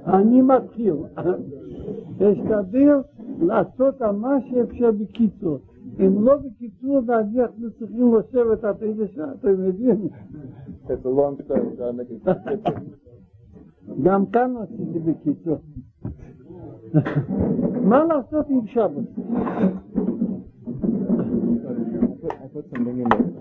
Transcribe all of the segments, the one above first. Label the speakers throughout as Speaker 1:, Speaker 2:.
Speaker 1: אני מתחיל. אשתדל לעשות מה שאפשר בקיצור. אם לא בקיצור, אנחנו צריכים לשבת עד איזה שעה, אתם יודעים?
Speaker 2: It's a long story, gotta make it.
Speaker 1: גם כאן עשיתי בקיצור. מה לעשות עם שבת?
Speaker 2: I put something in there.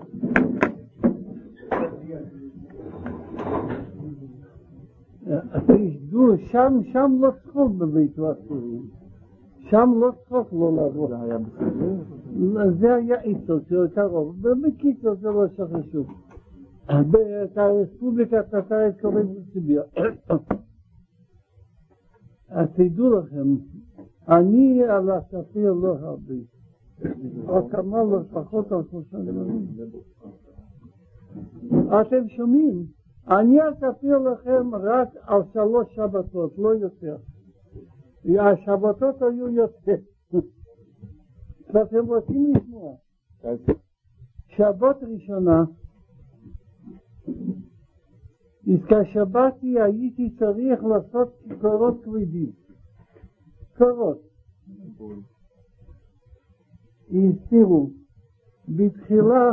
Speaker 1: תשדעו, שם לא צחוק בבית ועשורים. שם לא צחוק לא לעבוד.
Speaker 2: זה היה בסדר?
Speaker 1: זה היה איתו, זה יותר רוב. בקיצור זה לא שחשוב. הרפובליקה הטטרית קוראים לסיביר. אז תדעו לכם, אני על הספיר לא הרבה. או כמה לא פחות על 3 דברים. אתם שומעים? אני אספר לכם רק על 3 שבתות, לא יותר. השבתות היו יותר. ואתם רוצים לשמוע. שבת ראשונה, כשבאתי הייתי צריך לעשות קורות כבדים. קורות. תראו, בתחילה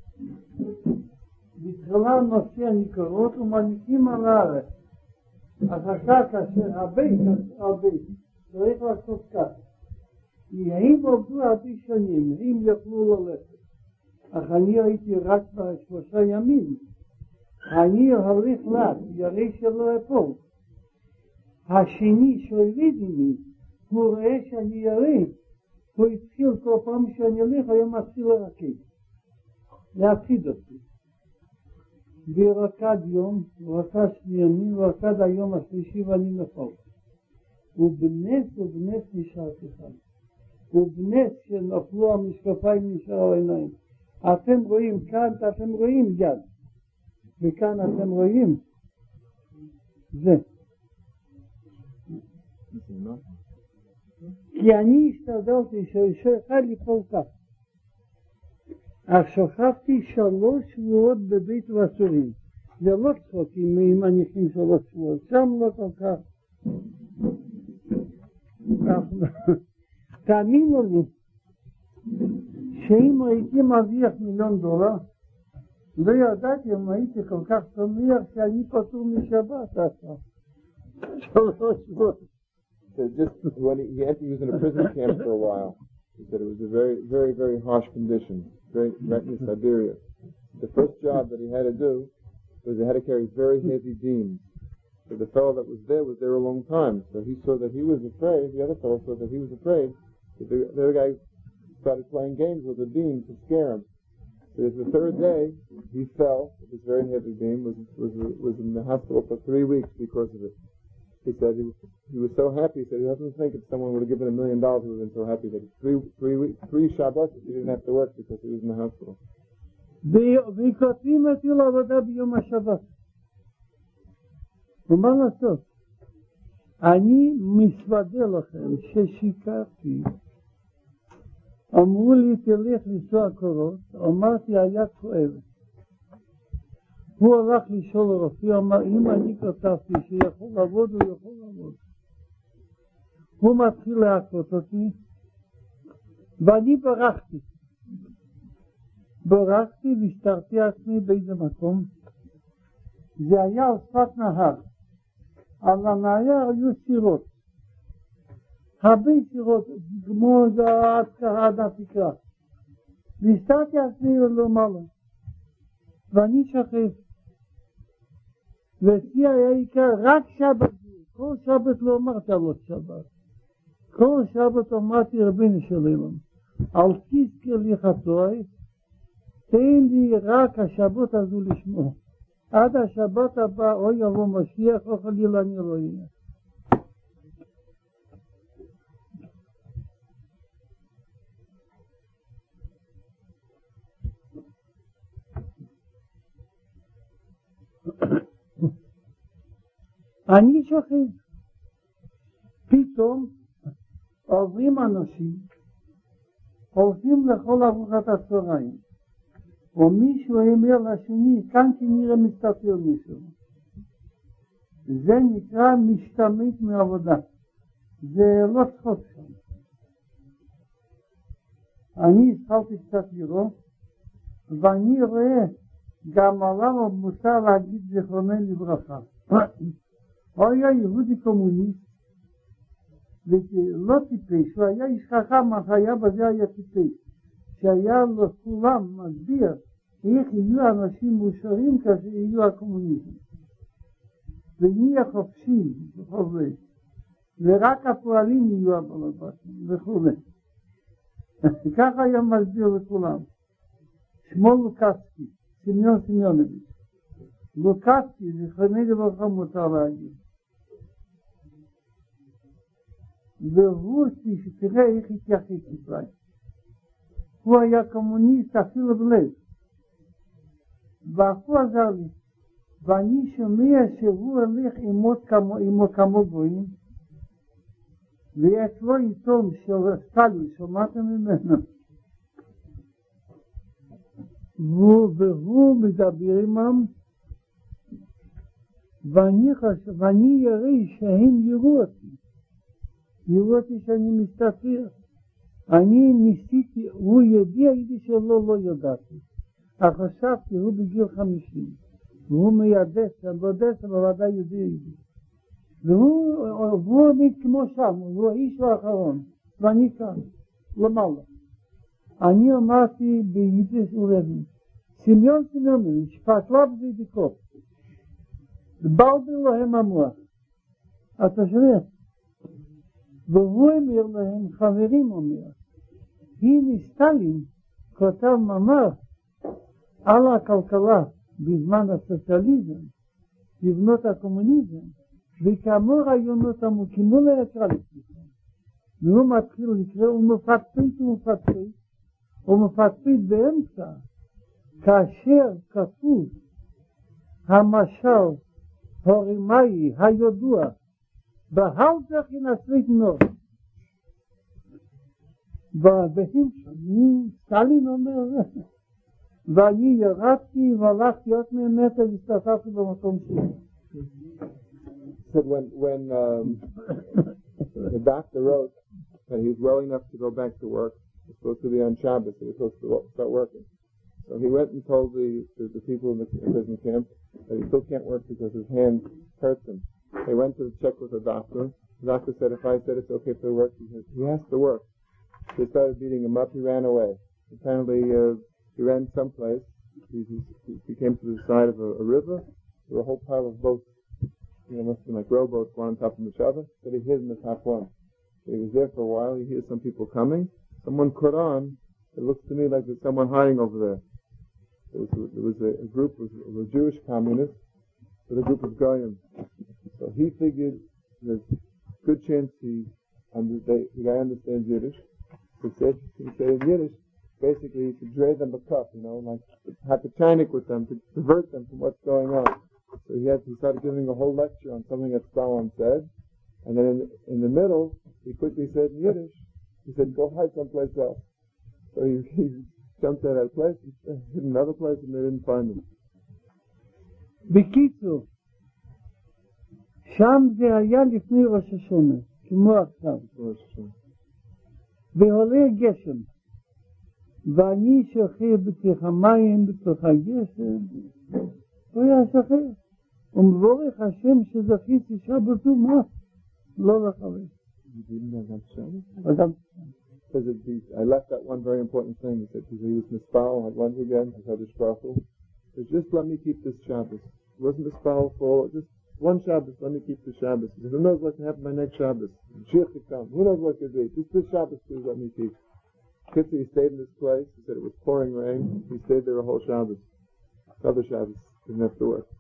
Speaker 1: נושא הנקורות ומניקים על הארץ. אחר כך הבית צריך לעשות כך. הם עובדו הרבה שנים, הם יוכלו ללכת. אך אני הייתי רק ב3 ימים. אני הולך לאט, יראה שלא אפול. השני שהוליד לי, הוא רואה שאני יראה. הוא התחיל כל פעם שאני הולך, היום מתחיל לרקד. להפחיד אותי. ורקד יום, רקד 2 ימים, ורקד היום השלישי ואני נפל. ובנס נשארתי חי. ובנס שנפלו המשקפיים נשאר על העיניים. אתם רואים כאן, אתם רואים יד. וכאן אתם רואים זה. כי אני השתדלתי שאחד ליפול כך. אך שכבתי 3 שבועות בבית ועשורים. זה לא צחוק אם מניחים 3 שבועות. שם לא כל כך. תאמינו לי שאם הייתי מרוויח $1,000,000 לא ידעתי אם הייתי כל כך שמח שאני פטור משבת עכשיו. 3 שבועות.
Speaker 2: So just when he was in a prison camp for a while, he said it was a very, very, very harsh condition, right in Siberia. The first job that he had to do was he had to carry very heavy beams. So the fellow that was there a long time. So he saw that he was afraid, the other fellow saw that he was afraid, that the other guy started playing games with the beam to scare him. So the 3rd day, he fell with this very heavy beam, was in the hospital for 3 weeks because of it. He said he was so happy. He said he doesn't think if someone would have given $1 million, he would have been so happy that 3 Shabbos he didn't have to work because he was in the hospital.
Speaker 1: וכותבים אותי לעבודה ביום השבת. ומה לעשות? אני מסוודה לכם ששיקרתי. אמרו לי תלך לנסוע קורות, אמרתי היה כואבת. הוא הלך לשאול הרופא, אמר, אם אני כתבתי שיכול לעבוד, הוא יכול לעבוד. הוא מתחיל להכות אותי, ואני ברחתי והסתרתי עצמי באיזה מקום. זה היה על שפת נהר. על הנהר היו סירות. הרבה סירות, כמו עד התקרה. והסתרתי עצמי למעלה. ואני שכב. ואצלי היה עיקר רק שבת. כל שבת לא אמרתי על עוד שבת. כל שבת אמרתי רבינו שלום. אל תזכיר לי חטאי, תן לי רק השבת הזו לשמוע. עד השבת הבא או יבוא משיח או חלילה אני לא אהיה. אני שוכב. פתאום עוברים אנשים, הולכים לכל ארוחת הצהריים, ומישהו אומר לשני, כאן כנראה מסתתר מישהו. זה נקרא משתמט מעבודה. זה לא צחוק שם. אני התחלתי קצת לראות, ואני רואה גם עליו מותר להגיד זיכרונו לברכה. הוא היה יהודי קומוניסט, ולא טיפש, הוא היה איש חכם, אך היה בזה היה טיפש, שהיה לכולם מסביר איך יהיו אנשים מאושרים כאשר יהיו הקומוניסטים. ונהיה חופשיים בכל זה, ורק הפועלים יהיו הבלבטים וכו'. ככה היה מסביר לכולם. שמו לוקסקי, סמיון סמיונוביץ'. לוקסקי, זיכרונו לברכה מותר להגיד. והוא, תראה איך התייחס ישראל. הוא היה קומוניסט אפילו בלב. והוא עזר לי. ואני שומע שהוא הולך עמו כמו גויים, ויש לו עיתון של סטלין, שמעתם ממנו. והוא מדבר עמם, ואני יראה שהם יראו אותי שאני מסתתר. אני ניסיתי, הוא יודע איתי שלא לא ידעתי. אך חשבתי, הוא בגיל 50. והוא מיידס, אני לא יודע, אבל ודאי יודע איתי. והוא עומד כמו שם, הוא האיש האחרון, ואני כאן, למעלה. אני אמרתי ביידיש ולהבין, סמיון סמיונוביץ' פתלה בזידיקות, בלבל להם המוח. אתה שומע? והוא אומר להם, חברים אומר, הנה סטלין כותב מאמר על הכלכלה בזמן הסוציאליזם, לבנות הקומוניזם, וכאמור רעיונות עמוקים, הוא לא יקרא לפני. והוא מתחיל לקרוא, הוא מפטפט באמצע, כאשר כתוב המשל הורימאי הידוע, בהלזך ינסרית נור. סטלין אומר, ואני ירדתי והלכתי עוד ממטר והסתתרתי במקום שלי.
Speaker 2: Said when the doctor wrote that he was well enough to go back to work, he was supposed to be on Shabbos, he was supposed to start working. So he went and told the people in the prison camp that he still can't work because his hand hurts him. They went to check with the doctor. The doctor said, if I said it's okay to work, he has to work. They started beating him up, he ran away. Apparently he ran someplace. He came to the side of a river. There were a whole pile of boats. Must have been like rowboats, one on top of each other. So he hid in the top one. So he was there for a while. He hears some people coming. Someone put on. It looks to me like there's someone hiding over there. There was a group of Jewish communists, but a group of Goyim. So he figured there's a good chance the guy understands Yiddish. He said in Yiddish, basically he could dray them a cup, like have a chinik with them to divert them from what's going on. So he started giving a whole lecture on something that Stalin said, and then in the middle, he quickly said in Yiddish, he said, go hide someplace else. So he jumped out of that place, hid another place, and they didn't find him.
Speaker 1: בקיצור, שם זה היה לפני ראש השונה, כמו עכשיו. ועולה גשם, ואני שוכב בתוך המים, בתוך הגשם, הוא היה שוכב. ומבורך השם שזכיתי שבת ומה, לא לחבר.
Speaker 2: I left out one very important thing. He said, he was mispal, once again, he said, just let me keep this Shabbos. It wasn't mispal for just one Shabbos, let me keep the Shabbos. He said, who knows what can happen by next Shabbos? Mashiach to come. Who knows what could be? Just this Shabbos, please let me keep. Kitzer, he stayed in this place. He said it was pouring rain. He stayed there a whole Shabbos. Other Shabbos, didn't have to work.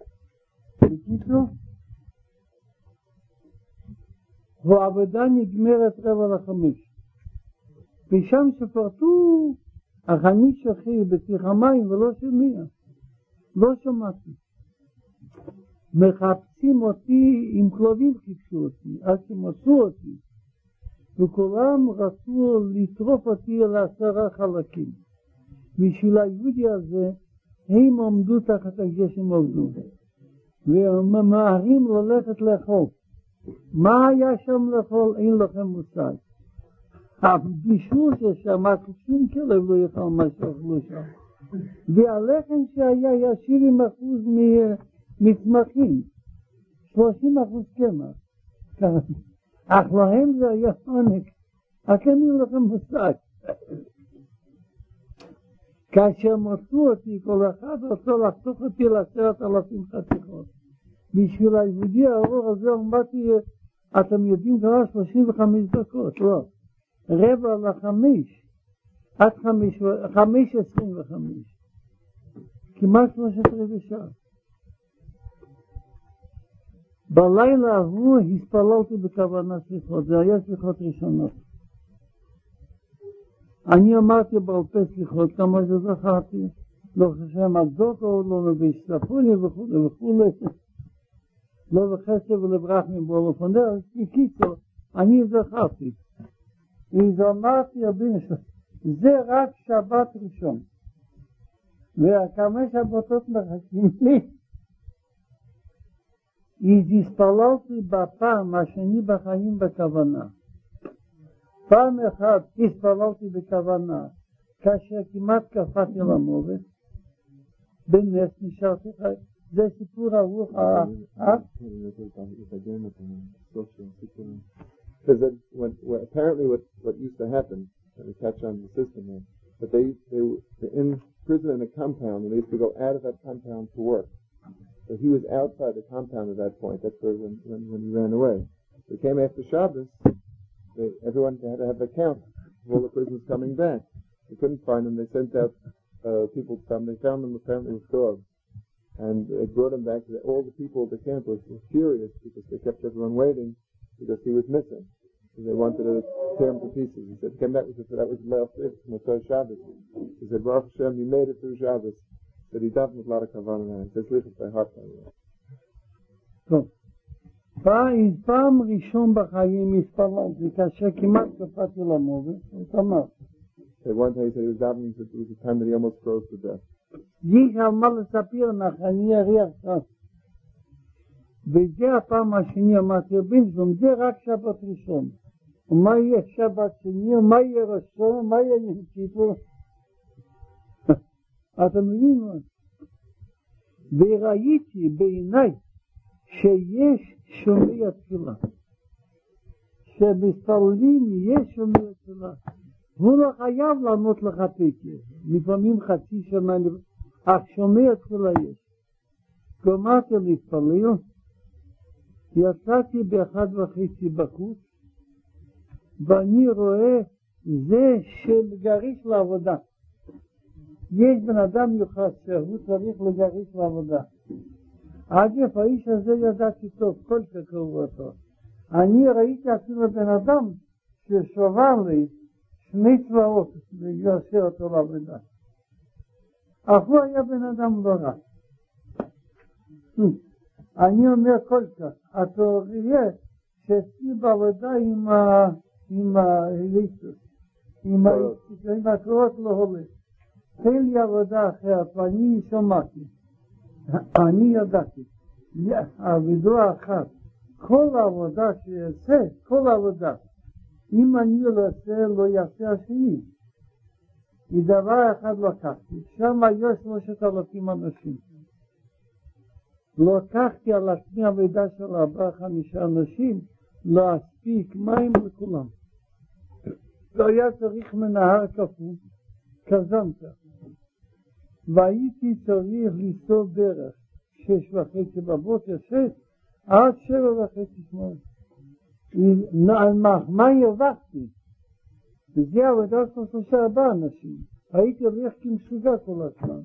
Speaker 1: העבודה נגמרת 4:45. ושם שפרטו, אך אני שוכב בתוך המים ולא שומע. לא שמעתי. מחפשים אותי, עם כלבים חיפשו אותי, עד שמצאו אותי. וכולם רצו לטרוף אותי ל10 חלקים. בשביל היהודי הזה, הם עמדו תחת הגשם עובדו. וממהרים ללכת לאכול. מה היה שם לאכול? אין לכם מושג. הבישול ששם, שום כלב לא יאכל מה שאוכלו שם. והלחם שהיה 70% מצמחים, 30% קמח. אך להם זה היה עונג. רק אין לכם מושג. כאשר מצאו אותי, כל אחד רצה לחתוך אותי ל10,000 חתיכות. בשביל היהודי הארוך הזה אמרתי, אתם יודעים כבר 35 דקות, לא. 4:45, עד 5:25. כמעט 13 שעה. בלילה ההוא הספללתי בכוונה סליחות, זה היה סליחות ראשונות. אני אמרתי בעל פה סליחות, כמה שזכרתי, לא חשם הצדוקו, לא נביש ספוני וכו' וכו', לא בחסד ולברח מבוא לפונדר, בקיצור, אני זכרתי. ואמרתי, זה רק שבת ראשון. וכמה שבתות מחכים לי, הספללתי בפעם השני בחיים בכוונה. פעם אחת הספללתי בכוונה, כאשר כמעט קפאתי למוות, בנס נשארתי חי. זה סיפור ארוך.
Speaker 2: Because apparently what used to happen, and we catch on the system here, but they were in prison in a compound, and they used to go out of that compound to work. So he was outside the compound at that point. That's where when he ran away. So he came after Shabbos. Everyone had to have a count of all the prisoners coming back. They couldn't find them. They sent out people to come. They found them apparently with dogs. And they brought him back. All the people at the camp were furious because they kept everyone waiting because he was missing. So they wanted to tear him to pieces. He said, came back, that was the last day, Motzei Shabbos. He said, Baruch Hashem, you made it through Shabbos. He said, he davened with a lot of kavanah. He said, live it by heart.
Speaker 1: טוב. פעם ראשון בחיים הספללתי, כאשר כמעט קפאתי למוות, זאת אמרת.
Speaker 2: One day he said he was davening, it was the time that he almost froze to death.
Speaker 1: יש על מה לספר לך, אני אריח עכשיו. וזה הפעם השני אמרתי, בנזום, זה רק שבת ראשון. ומה יהיה שבת שני, ומה יהיה ראשון, ומה יהיה יום כיפור? אתה מבין מה? וראיתי בעיניי שיש שומע תפילה. שבספללים יש שומע תפילה. הוא לא חייב לענות לך פקר. לפעמים חצי שנה, אך שומע תפילה יש. גמרתי להתפלל, יצאתי ב1:30 בחוץ, ואני רואה זה שמגריש לעבודה. יש בן אדם מיוחד שהוא צריך לגריש לעבודה. אגב, האיש הזה ידעתי טוב, כל שקראו אותו. אני ראיתי אפילו בן אדם ששובר לי 2 צבאות ויעשה אותו לעבודה. אך הוא היה בן אדם לא רע. אני אומר כל כך, אתה רואה שעשי בעבודה עם הליסוס, עם הקורות לא הולך. תן לי עבודה אחרת, ואני שמעתי. אני ידעתי. עבודה אחת. כל העבודה שיעשה, כל העבודה. אם אני לא אעשה, לא יעשה השני. דבר אחד לקחתי. שם היו 3,000 אנשים. לקחתי על עצמי המידע של 4-5 אנשים, להספיק מים לכולם. והיה צריך מנהר כפול, כזנת. והייתי צריך לנסוע דרך 6:30 בבוקר, 6, עד 7:30. מה הרווחתי? וזה עבודה של 3-4 אנשים. הייתי הולך כמשוגע כל הזמן.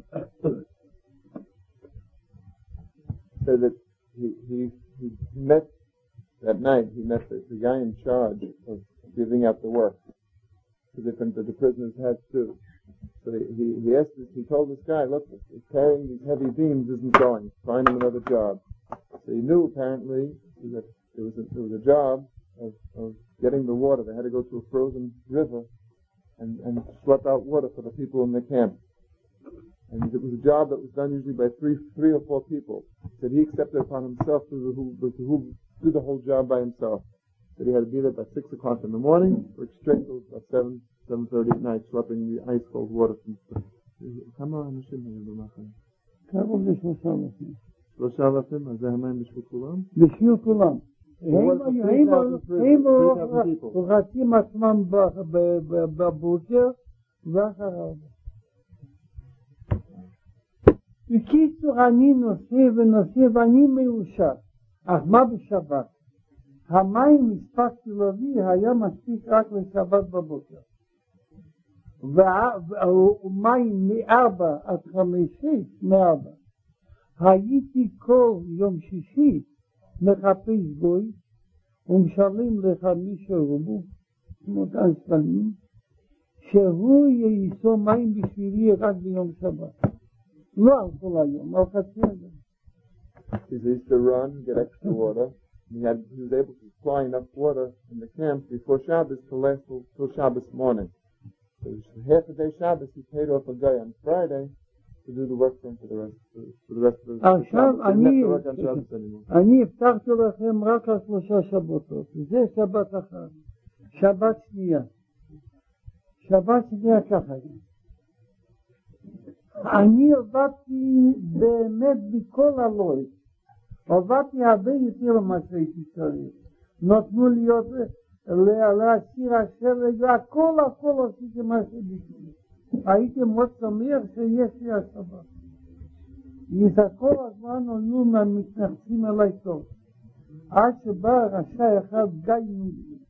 Speaker 2: So that he met, that night, he met the guy in charge of giving out the work that the prisoners had to do. So he told this guy, look, carrying these heavy beams isn't going. Find him another job. So he knew apparently that there was a job of getting the water. They had to go to a frozen river and schlep out water for the people in the camp. And it was a job that was done usually by three or four people. That he accepted upon himself to do the whole job by himself. That he had to be there by 6 o'clock in the morning, work straight till about 7:30 at night, swapping the ice cold water from. כמה אנשים היו במחנה?
Speaker 1: קרוב ל3,000.
Speaker 2: 3,000? אז זה המים בשביל כולם?
Speaker 1: בשביל כולם. הם רצים עצמם בבוקר ואחריו. בקיצור, אני נוסע ואני מאושר. אז מה בשבת? המים הספקתי להביא היה מספיק רק לשבת בבוקר. ומים מ4 עד 5, מ4. הייתי כל יום שישי מחפש גוי ומשלם לך מישהו מותן ספלים שהוא יישא מים בשבילי רק ביום שבת. לא על כל היום, על חצי היום.
Speaker 2: He used to run, get extra water. He was able to supply enough water in the camp before Shabbos to last till Shabbos morning. So half a day Shabbos he paid off a guy on Friday to do the work for him for the rest of the
Speaker 1: עכשיו
Speaker 2: Shabbos.
Speaker 1: אני הבטחתי לכם רק על 3 שבתות. זה שבת אחת. שבת שנייה. שבת שנייה ככה. אני עבדתי באמת בכל הלוי. עבדתי הרבה יותר ממה שהייתי צריך. נתנו להיות להשאיר השלג, הכל עשיתי מה שביקשתי. הייתי מאוד שמח שיש לי השבת. כל הזמן היו מתנחצים אליי טוב. עד שבא רשע אחד גיא נודי.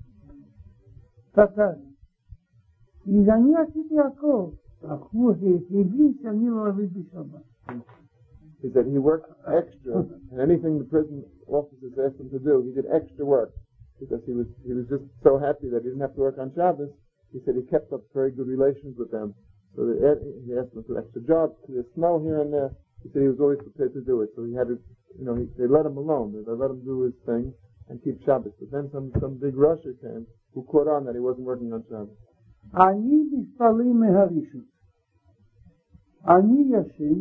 Speaker 1: קטן. אז אני עשיתי הכל. הוא הבין שאני לא עבד בשבת.
Speaker 2: He said he worked extra, and anything the prison officers asked him to do, he did extra work because he was just so happy that he didn't have to work on Shabbos. He said he kept up very good relations with them. So he asked them to do extra jobs, clear snow here and there. He said he was always prepared to do it. So he had to, they let him alone. They let him do his thing and keep Shabbos. But then some big rusher came who caught on that he wasn't working on Shabbos.
Speaker 1: אני מתפלא מהראשון. אני ישן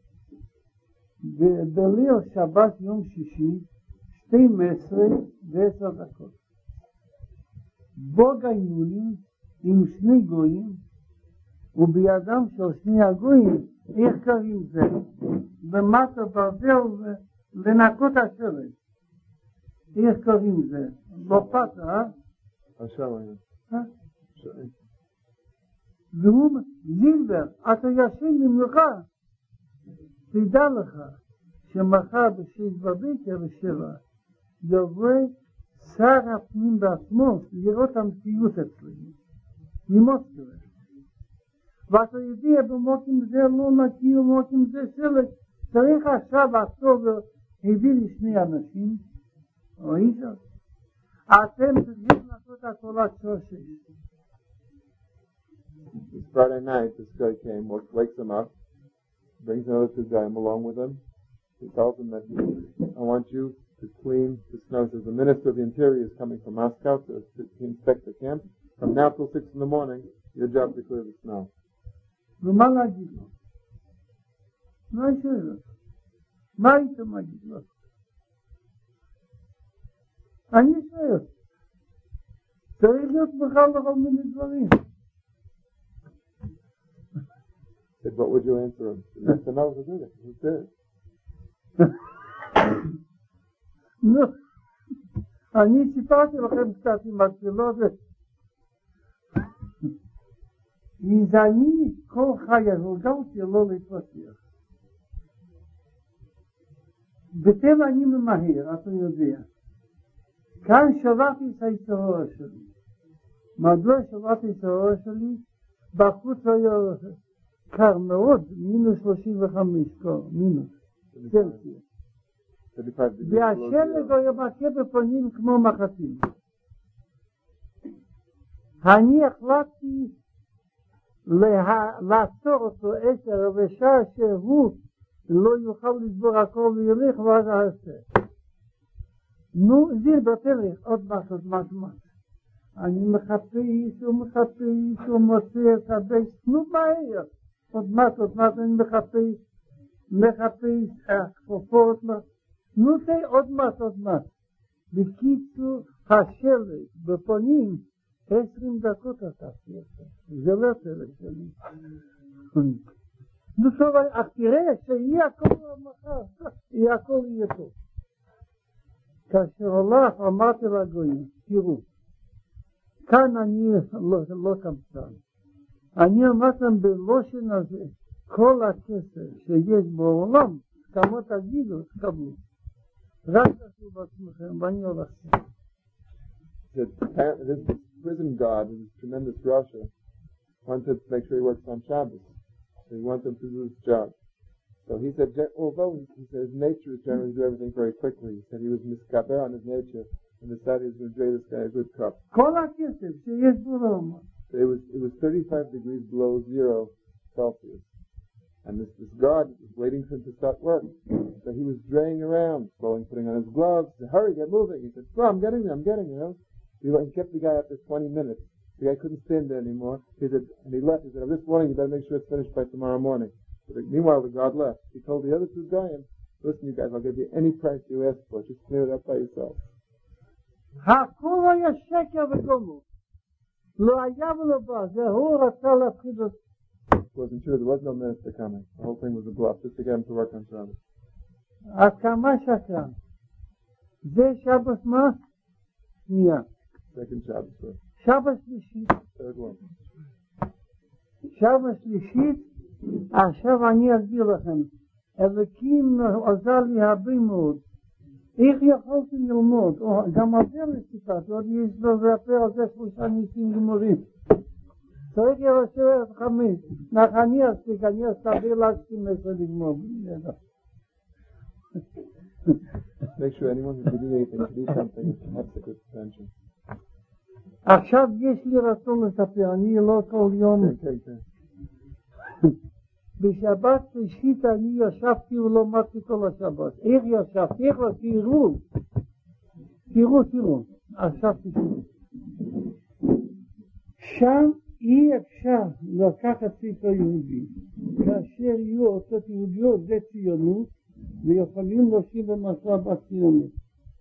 Speaker 1: בליל שבת יום שישי 12:10. בו גיימולים עם 2 גויים ובידם של 2 הגויים איך קוראים זה? במטה ברזל לנקות השלג. איך קוראים זה? לופתה,
Speaker 2: עכשיו היה.
Speaker 1: והוא זילבר, אתה ישן ממך. תדע לך שמחר ב6:00 יבוא שר הפנים בעצמו לראות המציאות אצלנו. ממוסקבה. ואתה יודע במוקים זה לא נקי ומוקים זה שלג. צריך עכשיו אוקטובר הביא לי 2 אנשים. או איזו. אתם צריכים לעשות התולת שושש.
Speaker 2: Friday night, this guy came, wakes him up, brings another 2 guys along with him. He tells him that I want you to clean the snow. Says the Minister of the Interior is coming from Moscow to inspect the camp. From now till 6 in the morning, your job is to clear the snow.
Speaker 1: ומה להגיד לו? מה השאלה? מה היית מגיד לו? אני שואל. צריך להיות בכלל לכל מיני דברים.
Speaker 2: Said, what would you answer him? Yes or no to do that? He did.
Speaker 1: נו, אני סיפרתי לכם קצת עם התפילות. אז אני כל חיי הורגלתי לא להתפתח. בטבע אני ממהר, אתה יודע. כאן שבתי את ההיסטוריה שלי. מדוע שבתי את ההיסטוריה שלי? בחוץ היה קר מאוד, -35 קור, צלסיוס. והשלג היה מכה בפנים כמו מחטים. אני החלטתי לעצור אותו 10 ושעה שהוא לא יוכל לסבור הכל וילך ואז אעשה. נו, זילבר תלך, עוד משהו. אני מחפש ומוצא את הבית, נו מהר. עוד מעט אני מחפש הכפפות, נו זה עוד מעט. בקיצור, השלג בפנים, 20 דקות אתה עשית. זה לא פלא שלי. נו טוב, אך תראה שיהיה הכל מחר, הכל יהיה טוב. כאשר הולך, אמרתי לגויים, תראו, כאן אני לא קמצן. אני אמרתם בלושן הזה, כל הכסף שיש בעולם, כמה תגידו, תקבלו. רק תעשו בעצמכם, ואני הולך.
Speaker 2: This prison guard, this tremendous Russia, wanted to make sure he works on Shabbos. So he wanted him to do his job. So he said, although he said his nature is generally to do everything very quickly, he said he was miskaber on his nature and decided he was going to drain this guy a good cup.
Speaker 1: כל הכסף שיש בעולם.
Speaker 2: It was 35 degrees below 0 Celsius. And this guard was waiting for him to start work. So he was draying around, slowly putting on his gloves. He said, hurry, get moving. He said, no, I'm getting there, you know. He kept the guy up there 20 minutes. The guy couldn't stand there anymore. He said, and he left. He said, this morning you better make sure it's finished by tomorrow morning. Meanwhile, the guard left. He told the other two guys, listen, you guys, I'll give you any price you ask for. Just clear it up by yourself.
Speaker 1: הכל היה שקר וגמור. לא היה ולא בא. זה הוא רצה להפחיד אותי.
Speaker 2: It wasn't true. There was no minister coming. The whole thing was a bluff, just to get him to work on Shabbos.
Speaker 1: עד כמה שקרן. זה שבת מה? שנייה.
Speaker 2: Second Shabbos. Right?
Speaker 1: שבת שלישית.
Speaker 2: Third one.
Speaker 1: שבת שלישית, עכשיו אני אסביר לכם. אלוקים עזר לי הרבה מאוד. איך יכולתי ללמוד? גם על זה לסיפת, עוד יש לו רפא על זה 3 ניסים גמורים. צריך ירשב 5. אני אסתבר להסכים לגמור.
Speaker 2: Make sure anyone who's doing anything to do something has a good attention.
Speaker 1: עכשיו יש לי רצון לספר, אני לא כל יום. בשבת שלישית אני ישבתי ולמדתי כל השבת. איך ישבתי? איך לא? תראו. עכשיו תראו. שם אי אפשר לקחת ספר יהודי. כאשר יהיו אותות יהודיות זה ציונות, ויכולים להושיב במסע בציונות.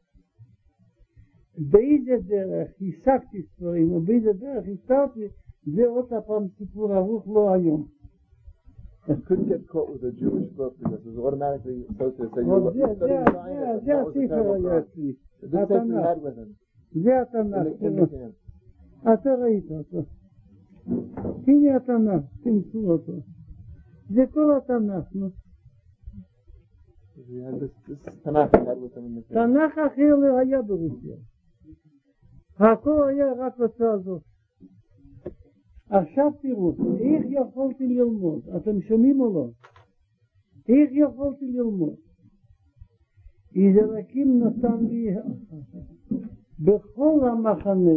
Speaker 1: באיזה דרך השגתי ספרים, ובאיזה דרך הסתרתי, זה עוד הפעם סיפור ארוך לא היום.
Speaker 2: You couldn't get caught with a Jewish book because it was automatically associated. So
Speaker 1: זה הספר היה אצלי.
Speaker 2: This tape he had with him.
Speaker 1: זה התנ"ך. אתה ראית אותו. הנה התנ"ך, תמצאו אותו. זה כל התנ"ך. תנ"ך אחר לא היה ברוסיה. הכל היה רק בצעה הזאת. עכשיו תראו, איך יכולתי ללמוד? אתם שומעים או לא? איך יכולתי ללמוד? יזרקים נתן לי בכל המחנה,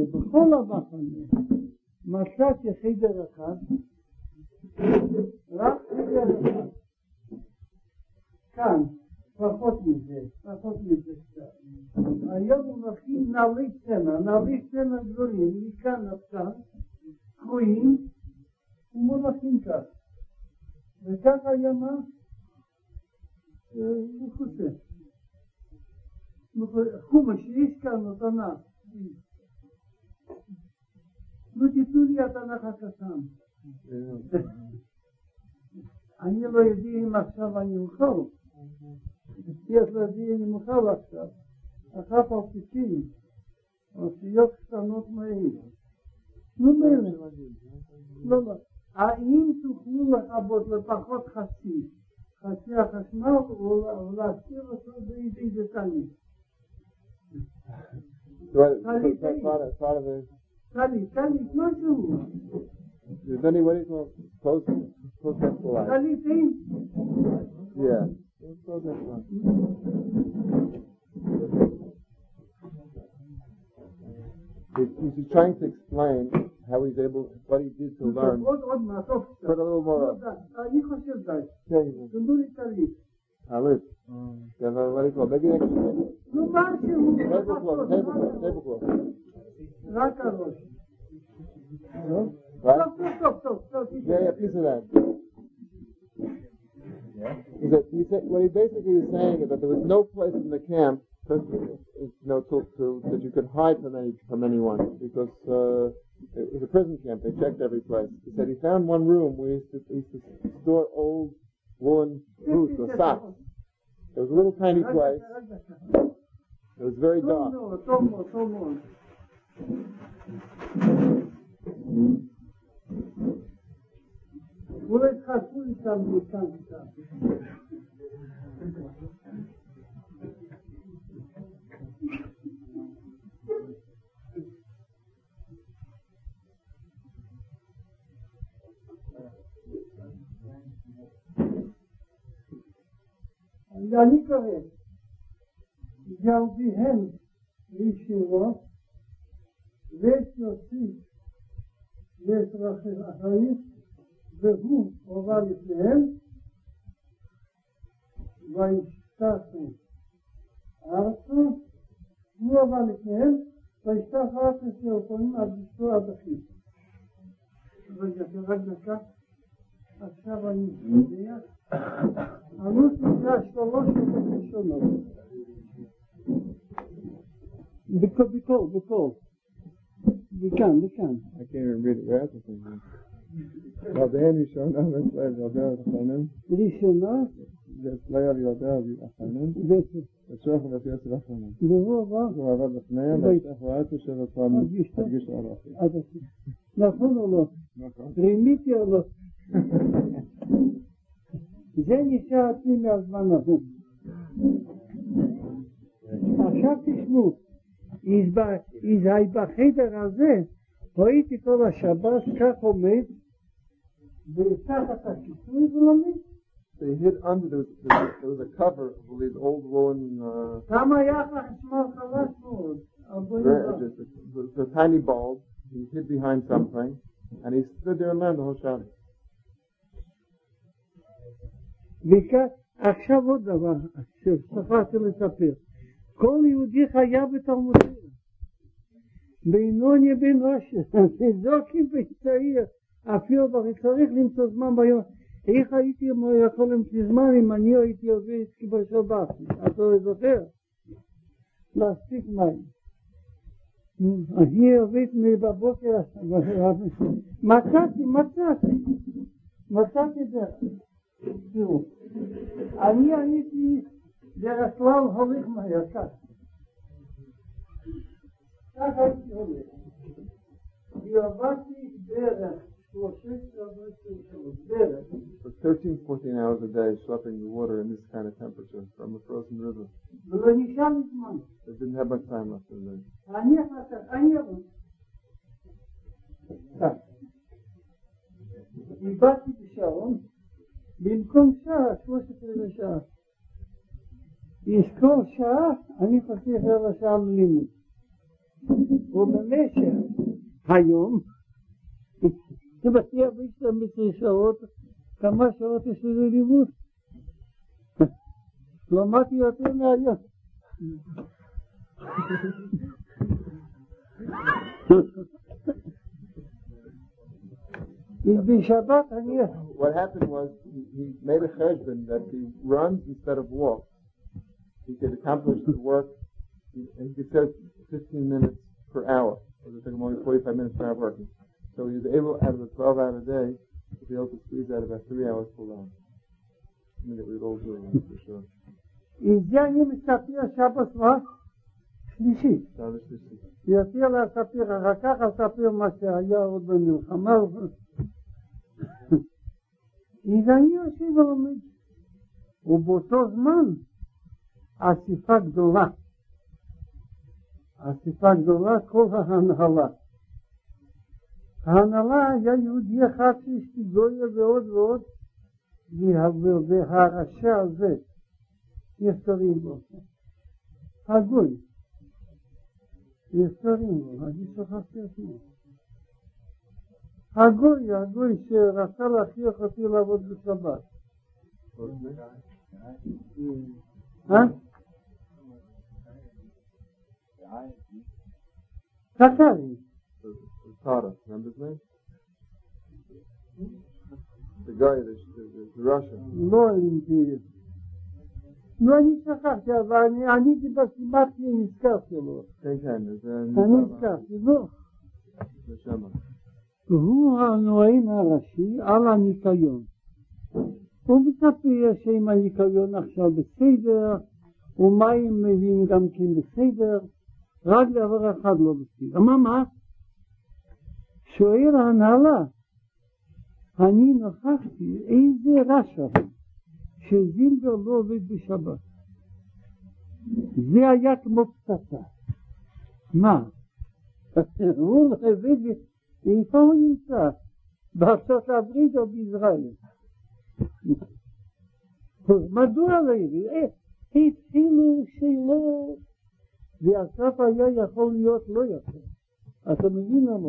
Speaker 1: מצאתי חדר אחד, רק חדר אחד. כאן, פחות מזה קצת. היום הוא מכין נעלי צנע גדולים, מכאן עד כאן, קרויים, ומונחים כך. וכך היה מה? מחוסה. חומש, יש כאן התנ"ך. ותיתנו לי התנ"ך הקטן. אני לא יודע אם עכשיו אני אוכל. יש להביא אני מוכל עכשיו. אחת על 90. אותיות קטנות מהיר. נו מילא. לא. האם תוכלו לחבות לפחות חצי החשמל ולהשאיר אותו באיזה תנית? תנית, משהו.
Speaker 2: Is any way to close that line? Yeah. Close that line. He's trying to explain how he's able, what he did to learn. Put a little more up.
Speaker 1: אני חושב די. תנו לי תריד.
Speaker 2: Alif. What do you call it? Maybe next time.
Speaker 1: נו משהו.
Speaker 2: Tablecloth.
Speaker 1: רק הראש.
Speaker 2: Right?
Speaker 1: טוב.
Speaker 2: Yeah, piece of that. is that what he basically was saying is that there was no place in the camp that you could hide from anyone, because it was a prison camp. They checked every place. He said he found one room where he used to store old woolen boots or socks. It was a little tiny place. It was very dark.
Speaker 1: אני קורא, גאודיהם לישיבות, ואת יוצאים לאזרחי אחרית, והוא הובא לפניהם, וישתחו ארצו, הוא הובא לפניהם, וישתח ארצו שאופנים עד אשתו עד אחים. רק דקה, עכשיו אני יודע. עלות נקרא 3 ראשונות. בכל. מכאן.
Speaker 2: I can't even read it. Where is it? Rabbeinu ראשונה וישראל ויודע אחריהם.
Speaker 1: ראשונה.
Speaker 2: וישראל ויודע אחריהם. ושוח ויוסף אחריהם. והוא עבד לפניהם וישתח וארצו שאופנים עד אשתו עד אחים.
Speaker 1: נכון או לא?
Speaker 2: נכון.
Speaker 1: רימיתי או לא? זה נשאר עצמי מהזמן הזה. עכשיו תשמעו, בחדר הזה ראיתי כל השבת כך עומד ותחת הכיסוי ולומד.
Speaker 2: They hid under, there was a cover of these old woolen
Speaker 1: כמה היה חשמל חלש מאוד.
Speaker 2: the tiny bulb. He hid behind something and he stood there and learned the whole Shabbat.
Speaker 1: עכשיו עוד דבר ששכחתי לספר. כל יהודי חייב בתלמודים. בינוני בין ראשי. זוקים בצעיר. אפילו צריך למצוא זמן ביום. איך הייתי יכול למצוא זמן אם אני הייתי עובד בשבת? אתה זוכר? להספיק מים. אני עובד בבוקר. מצאתי דרך. תראו, אני הייתי דרך כלל הולך מהר, כך הייתי הולך, ועבדתי דרך 13 דרך.
Speaker 2: For 13-14 hours a day, schlepping the water in this kind of temperature from a frozen river.
Speaker 1: ולא נשאר לי זמן.
Speaker 2: They didn't have much time left in there.
Speaker 1: אני אבוא. כך. איבדתי בשעון, במקום שעה, 13 שעה. יש כל שעה, אני חצי רבע שעה ללימוד. ובמשך היום, תבטיח ב-12 שעות, כמה שעות יש לי ללימוד. למדתי יותר מהיום.
Speaker 2: What happened was he made a cheshbon that he runs instead of walks. He could accomplish the work, and he could set 15 minutes per hour. It would take him only 45 minutes per hour working. So he was able, out of a 12-hour day, to be able to squeeze out about 3 hours per hour. I mean, that we'd all do it, for sure.
Speaker 1: זה אני מספר שבת שלישי. יותר לספר, אחר כך אספר מה שהיה עוד במלחמה. ואני יושב ולומד. ובאותו זמן, אסיפה גדולה, כל ההנהלה. ההנהלה היה יהודי אחד שאשתי גויה ועוד, והרשע הזה, יסתרים בו. הגוי. יסתרים בו, אני שכחתי עצמו. הגוי שרצה להכריח אותי לעבוד בשבת. קטרי.
Speaker 2: Tara, remember his name? The guy, Russia.
Speaker 1: לא אינטרס. לא, אני שכחתי, אבל אני בסימטי נזכרתי לו.
Speaker 2: כן, כן,
Speaker 1: אני נזכרתי, לא.
Speaker 2: זה שמה.
Speaker 1: והוא הנואם הראשי על הניקיון. הוא מספר שאם הניקיון עכשיו בסדר, ומים מביאים גם כן בסדר, רק דבר אחד לא בסדר. מה? שואל ההנהלה, אני נוכחתי איזה רשע שזילבר לא עובד בשבת. זה היה כמו פצצה. מה? הוא לא עובד, איפה הוא נמצא? בארצות הברית או בישראל? מדוע לא יביא? התחילו שלא, והסף היה יכול להיות לא יכול. אתה מבין למה?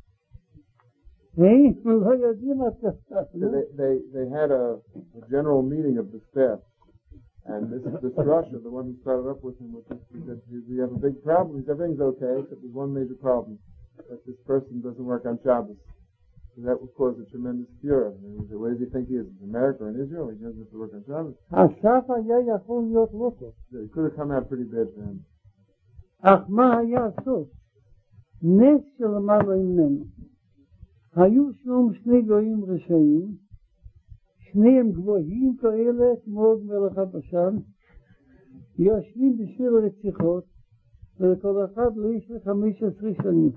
Speaker 1: לא יודעים אתה.
Speaker 2: They had a general meeting of the staff, and this Russia, the one who started up with him, he said, we have a big problem. He said, everything's okay, except there's one major problem, that this person doesn't work on Shabbos. So that would cause a tremendous furor. And he said, where does he think he is? In America or in Israel? He doesn't have to work on Shabbos.
Speaker 1: הסף היה יכול להיות לא טוב.
Speaker 2: It could have come out pretty bad for him.
Speaker 1: אך מה היה הסוף? נס שלמעלה ממנו. היו שם שני גויים רשעים, שניהם גבוהים כאלה כמו מלך הבשן, יושבים בשביל רציחות, ולכל אחד לאיש ל15 שנים.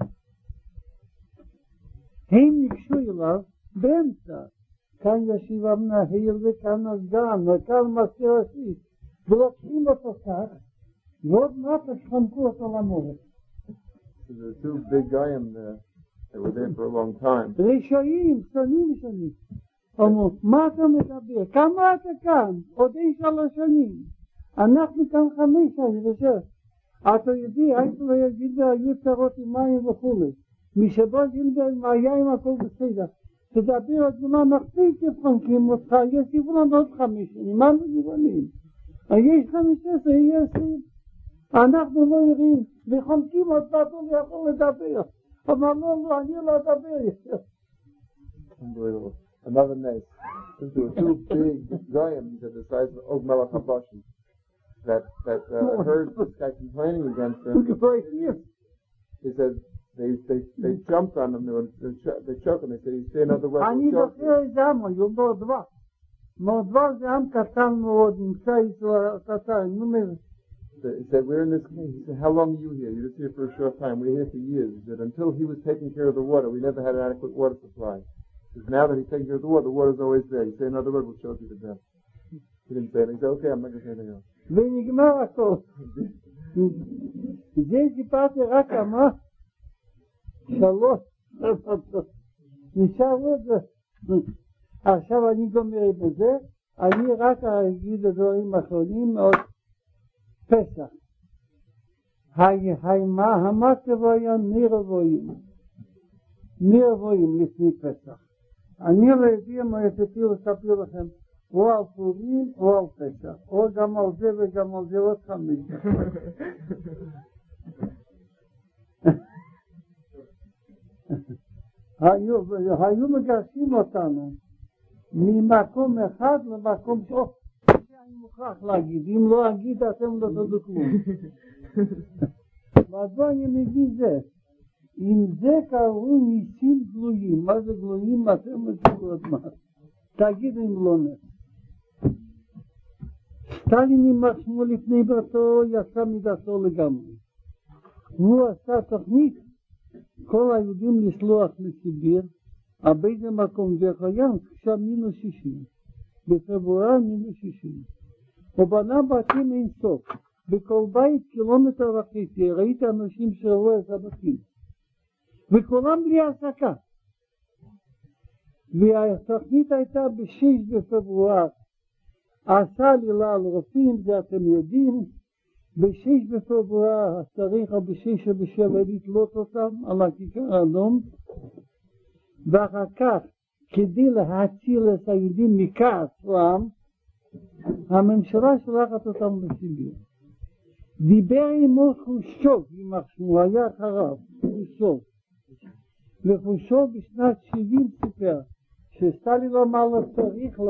Speaker 1: הם ניגשו אליו באמצע, כאן ישיב המנהל וכאן הסגן וכאן מזכיר ראשי, ולוקחים אותו כך, ועוד מעט חנקו אותו למוות.
Speaker 2: The two big goyim they were there for a long time.
Speaker 1: רשעים, שנים. אמרו, מה אתה מדבר? כמה אתה כאן? עוד 3 שנים. אנחנו כאן 5 שנים ושש. אתה יודע, הייתי לא יגיד והיו צרות עם מים וכולי. משבו זילבר עם היין הכל בסדר. תדבר על זמן מספיק כפרנקים אותך, יסיבו לנו עוד 5 שנים. מה מגוונים? יש 15, יהיה 20. אנחנו לא יראים, וחומקים עוד פעם ויכול לדבר. אמר לא, אני לא אדבר יותר.
Speaker 2: Unbelievable. Another name. There were two big goyim that the size of Og Melech HaBashan that heard this guy complaining against him. He said they jumped on him. They choked him. They said, "You say another word."
Speaker 1: אני זוכר את זה אמרו, מורדווה. מורדווה זה עם קטן מאוד, נמצא איתו קטן,
Speaker 2: He said, we're in this cave. He said, how long are you here? You're just here for a short time. We're here for years. He said, until he was taking care of the water, we never had an adequate water supply. Because now that he's taking care of the water's always there. You say another word, we'll choke you to death. He didn't say anything. He said, okay, I'm not going to say anything else.
Speaker 1: ונגמר הכל. זה סיפרתי רק כמה 3. נשאר עוד זה. עכשיו אני גומר בזה. אני רק אגיד דברים אחרונים מאוד. פסח. המצב היה ניר רבועים לפני פסח. אני לא יודע מה יצאתי לספר לכם, או על פורים או על פסח, או גם על זה וגם על זה עוד 5. היו מגרשים אותנו ממקום אחד למקום שוב. אני מוכרח להגיד, אם לא אגיד אתם לא תדעו כלום. מדוע אני מביא זה? אם זה קראו ניסים גלויים, מה זה גלויים? אתם מכירו עוד מה. תגידו אם לא נס. סטלין יימח שמו לפני ברתו, יצא מדעתו לגמרי. הוא עשה תוכנית, כל היהודים לשלוח לסיביר, באיזה מקום דרך הים, שם -60. בפברואר -60. הוא בנה בתים אין סוף. בכל בית 1.5 קילומטר. ראית אנשים שראו את הבתים. וכולם בלי הפסקה. והתוכנית הייתה ב6 בפברואר. עשה לילה על רופאים, זה אתם יודעים. ב6 בפברואר צריך ב6 או ב7 לתלות אותם על הכיכר האדום. ואחר כך, כדי להציל את היהודים מכעס לעם, הממשלה שלחת אותם לסיביר. דיבר עמו חושוב, יימח שמו, היה אחריו, חושוב. וחושוב בשנת 70 סיפר, שסטלין אמר לו צריך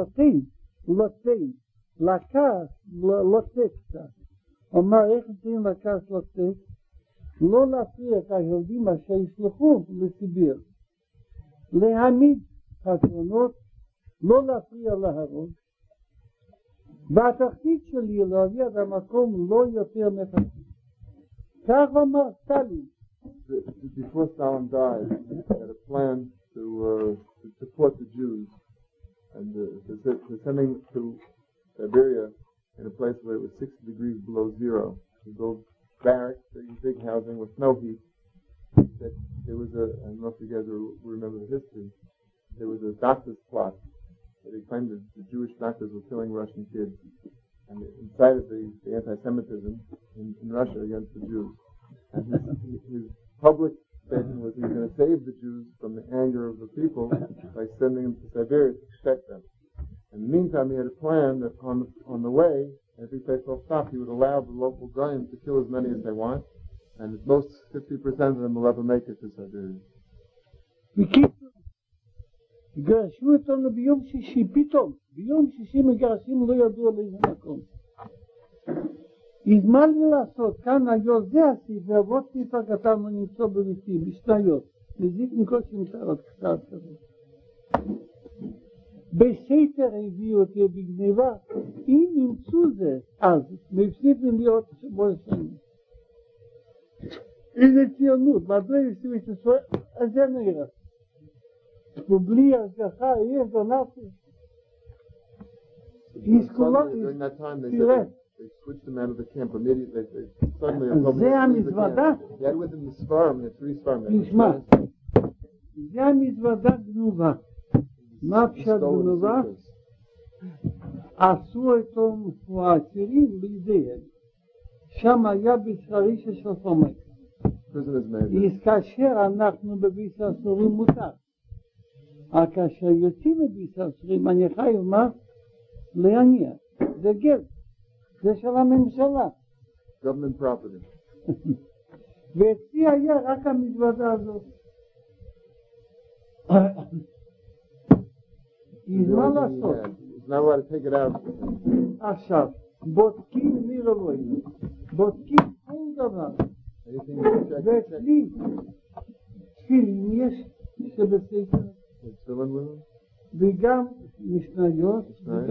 Speaker 1: לתת קצת. אמר איך צריכים לקחת לתת? לא להפריע את היהודים אשר ישלחו לסיביר. להעמיד חתונות, לא להפריע להרוג. והתחתית שלי להביא את המקום לא יותר מחצי. כך אמר סטלין.
Speaker 2: Before Stalin died, he had a plan to support the Jews and to sending to Siberia in a place where it was 60 degrees below zero. To build barracks, big housing with no heat. That there was I don't know if you guys remember the history. There was a doctor's plot that he claimed that the Jewish doctors were killing Russian kids, and it incited the anti-Semitism in Russia against the Jews. And his public statement was he was going to save the Jews from the anger of the people by sending them to Siberia to protect them. In the meantime, he had a plan that on the way, every place he'll stop, he would allow the local Goyim to kill as many as they want, and at most 50% of them will ever make it to Siberia.
Speaker 1: גרשו אותנו ביום שישי, פתאום, ביום שישי מגרשים לא ידעו לאיזה מקום. מה לי לעשות? כאן היום זה עשית, ועבוד טיפה כתבנו נמצא בביתי, בשניות. מזיק מקושי מתארות קצת כזה. בסתר הביאו אותי בגניבה, אם נמצאו זה, אז מפסיקים להיות שבוע שני. איזה ציונות, מדוע יפסיק את ישראל, אז זה נראה. ובלי השגחה, יש דונאציה.
Speaker 2: During that time, they switched them out of the camp immediately. They suddenly
Speaker 1: זה המזוודה.
Speaker 2: He had with him the Sfarim, the 3 Sfarim.
Speaker 1: נשמע, זה המזוודה גנובה. מה פשט גנובה? עשו אותו העשירים לידיהם. שם היה בשרי של חומק. כאשר אנחנו בביס העשורים מותר. כאשר יוצאים בביס העשורים, אני חייב לומר, להניע. זה גר. זה של הממשלה.
Speaker 2: Government property.
Speaker 1: ואצלי היה רק המזוודה הזאת. מה לעשות? עכשיו, בודקים מי רבוינו. בודקים כל דבר. ואצלי, תפילין יש שבספר. וגם משניות,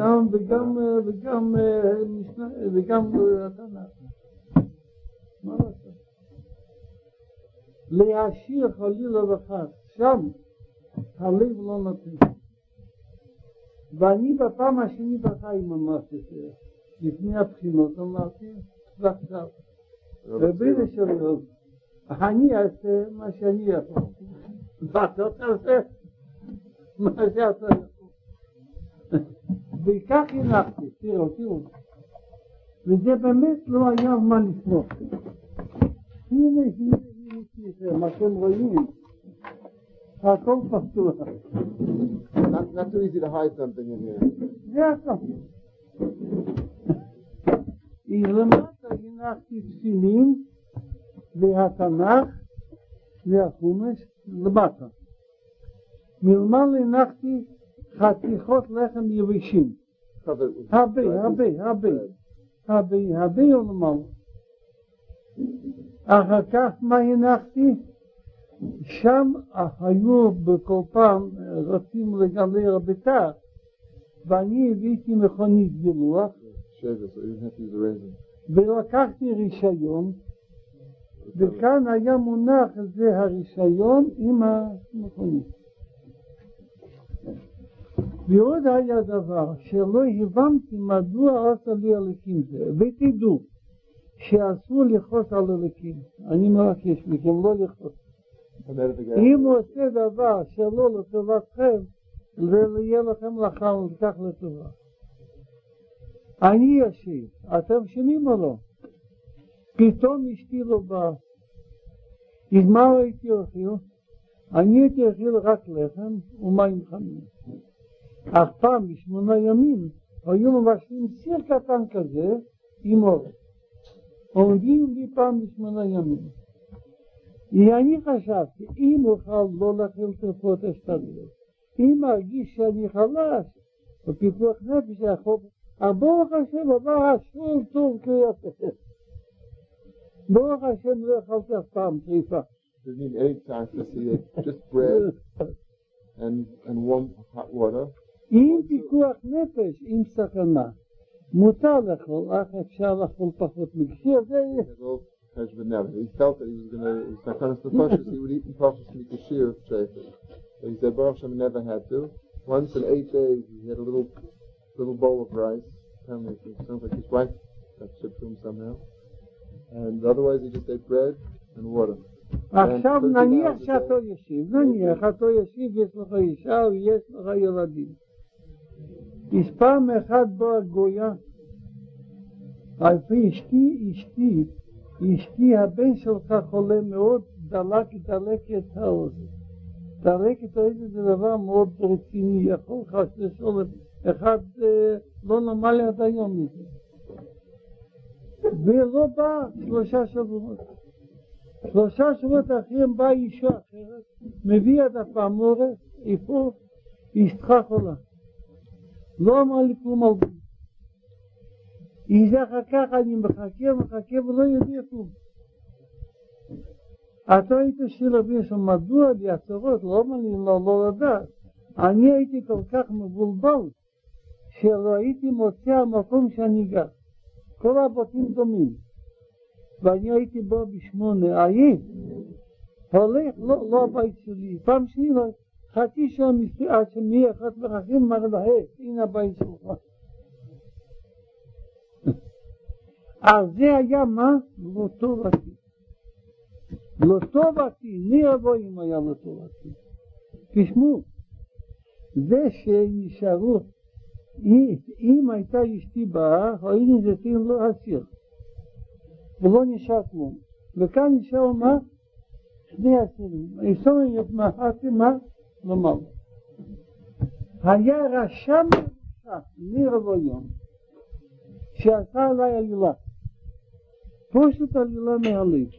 Speaker 1: וגם התנ"ך. מה לעשות? להשאיר חלילה וחס, שם הלב לא נותן. ואני בפעם השני בחיים אמרתי, לפני הבחינות אמרתי, ועכשיו, ובאלה שלו, אני אעשה מה שאני יכול. ואתה תעשה מה שאתה יכול. וכך הנחתי, תראו. וזה באמת לא היה מה לסמוך. הנה, מה אתם רואים, הכל פתוח.
Speaker 2: Not too easy to hide something in here.
Speaker 1: זה הכל. למטה הנחתי תפילין והתנ"ך והחומש למטה. מלמעלה הנחתי חתיכות לחם יבשים. הרבה ולמעלה. אחר כך מה הנחתי? שם היו בכל פעם רוצים לגלר ביתר, ואני הבאתי מכונית גילוח, ולקחתי רישיון, וכאן היה מונח זה הרישיון עם המכונית. ועוד היה דבר שלא הבנתי מדוע עשה לי הלכים זה, ותדעו שאסור לכעוס על הלכים. אני מבקש מכם לא לכעוס. אם הוא עושה דבר שלא לטובתכם, זה יהיה לכם לחם ולקח לטובה. אני ישיב, אתם שומעים או לא? פתאום אשתי לא באה. אז מה הייתי אוכל? אני הייתי אוכל רק לחם ומים חמים. אך פעם ב8 ימים היו מבשלים סיר קטן כזה עם אורז. עומדים לי פעם ב8 ימים. אני חשבתי, אם אוכל לא לאכול תרופות אשתדלות, אם מרגיש שאני חלש, בפיקוח נפש יכול, ברוך השם, עבר השול טוב כיפה. ברוך השם לא אכלתי אף פעם טריפה.
Speaker 2: Didn't need any time to see it, just bread and warm hot water.
Speaker 1: אם פיקוח נפש, עם סכנה, מותר לאכול, אך אפשר לאכול פחות מקשיר, זה יהיה.
Speaker 2: He felt that he was going to, it's not kind of cautious, he would eat in pashas mikashir shayfet. But he said, Baruch Hashem never had to. Once in 8 days, he had a little bowl of rice. Apparently, it sounds like his wife got shipped to him somehow. And otherwise, he just ate bread and water.
Speaker 1: עכשיו נניח שאתו ישיב, נניח אתו ישיב, יש לך אישה ויש לך ילדים. יש פעם אחד בו הגויה, על פי אשתי, הבן שלך חולה מאוד, דלקת האוזן. דלקת האוזן זה דבר מאוד רציני, יכול חס ושלום, אחד לא נורמלי עד היום מזה. ולא בא 3 שבועות. 3 שבועות אחרים באה אישה אחרת, מביא את הפעמורת, איפה? אשתך חולה. לא אמר לי כלום על זה. איזה אחר כך אני מחכה ולא יודע כלום. אתה היית שיר רבי שם, מדוע לי הצורות, לא אמר לי לא לדעת. אני הייתי כל כך מבולבל, שלא הייתי מוצא המקום שאני גר. כל הבתים דומים. ואני הייתי בו ב8, הולך, לא הבית שלי. פעם שני, חצי שעה עד שמי אחד מחכים, אמר לה, הנה הבית שלך. אז זה היה מה? לא טובתי. לא טובתי, ניר אבוים היה לא טובתי. תשמעו, זה שנשארו, אם הייתה אשתי באה, היינו זיתים לא הסיר. ולא נשאר כלום. וכאן נשאר מה? 2 אסירים. איסורים יתמחתי מה? לומר. היה רשם ניר אבוים, שעשה עליי עלילה. פשוט עלילה מהלב.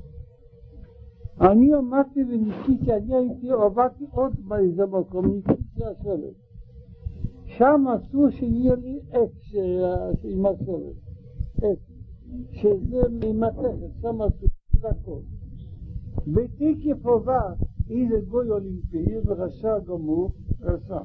Speaker 1: אני עמדתי וניסיתי, אני הייתי עובדתי עוד באיזה מקום, ניסיתי השלט. שם אסור שיהיה לי עץ עם השלט. עץ. שזה ממתכת, שם אסור לכל. בתיקף הובא איזה גוי אולימפי ורשע גמור, רשע.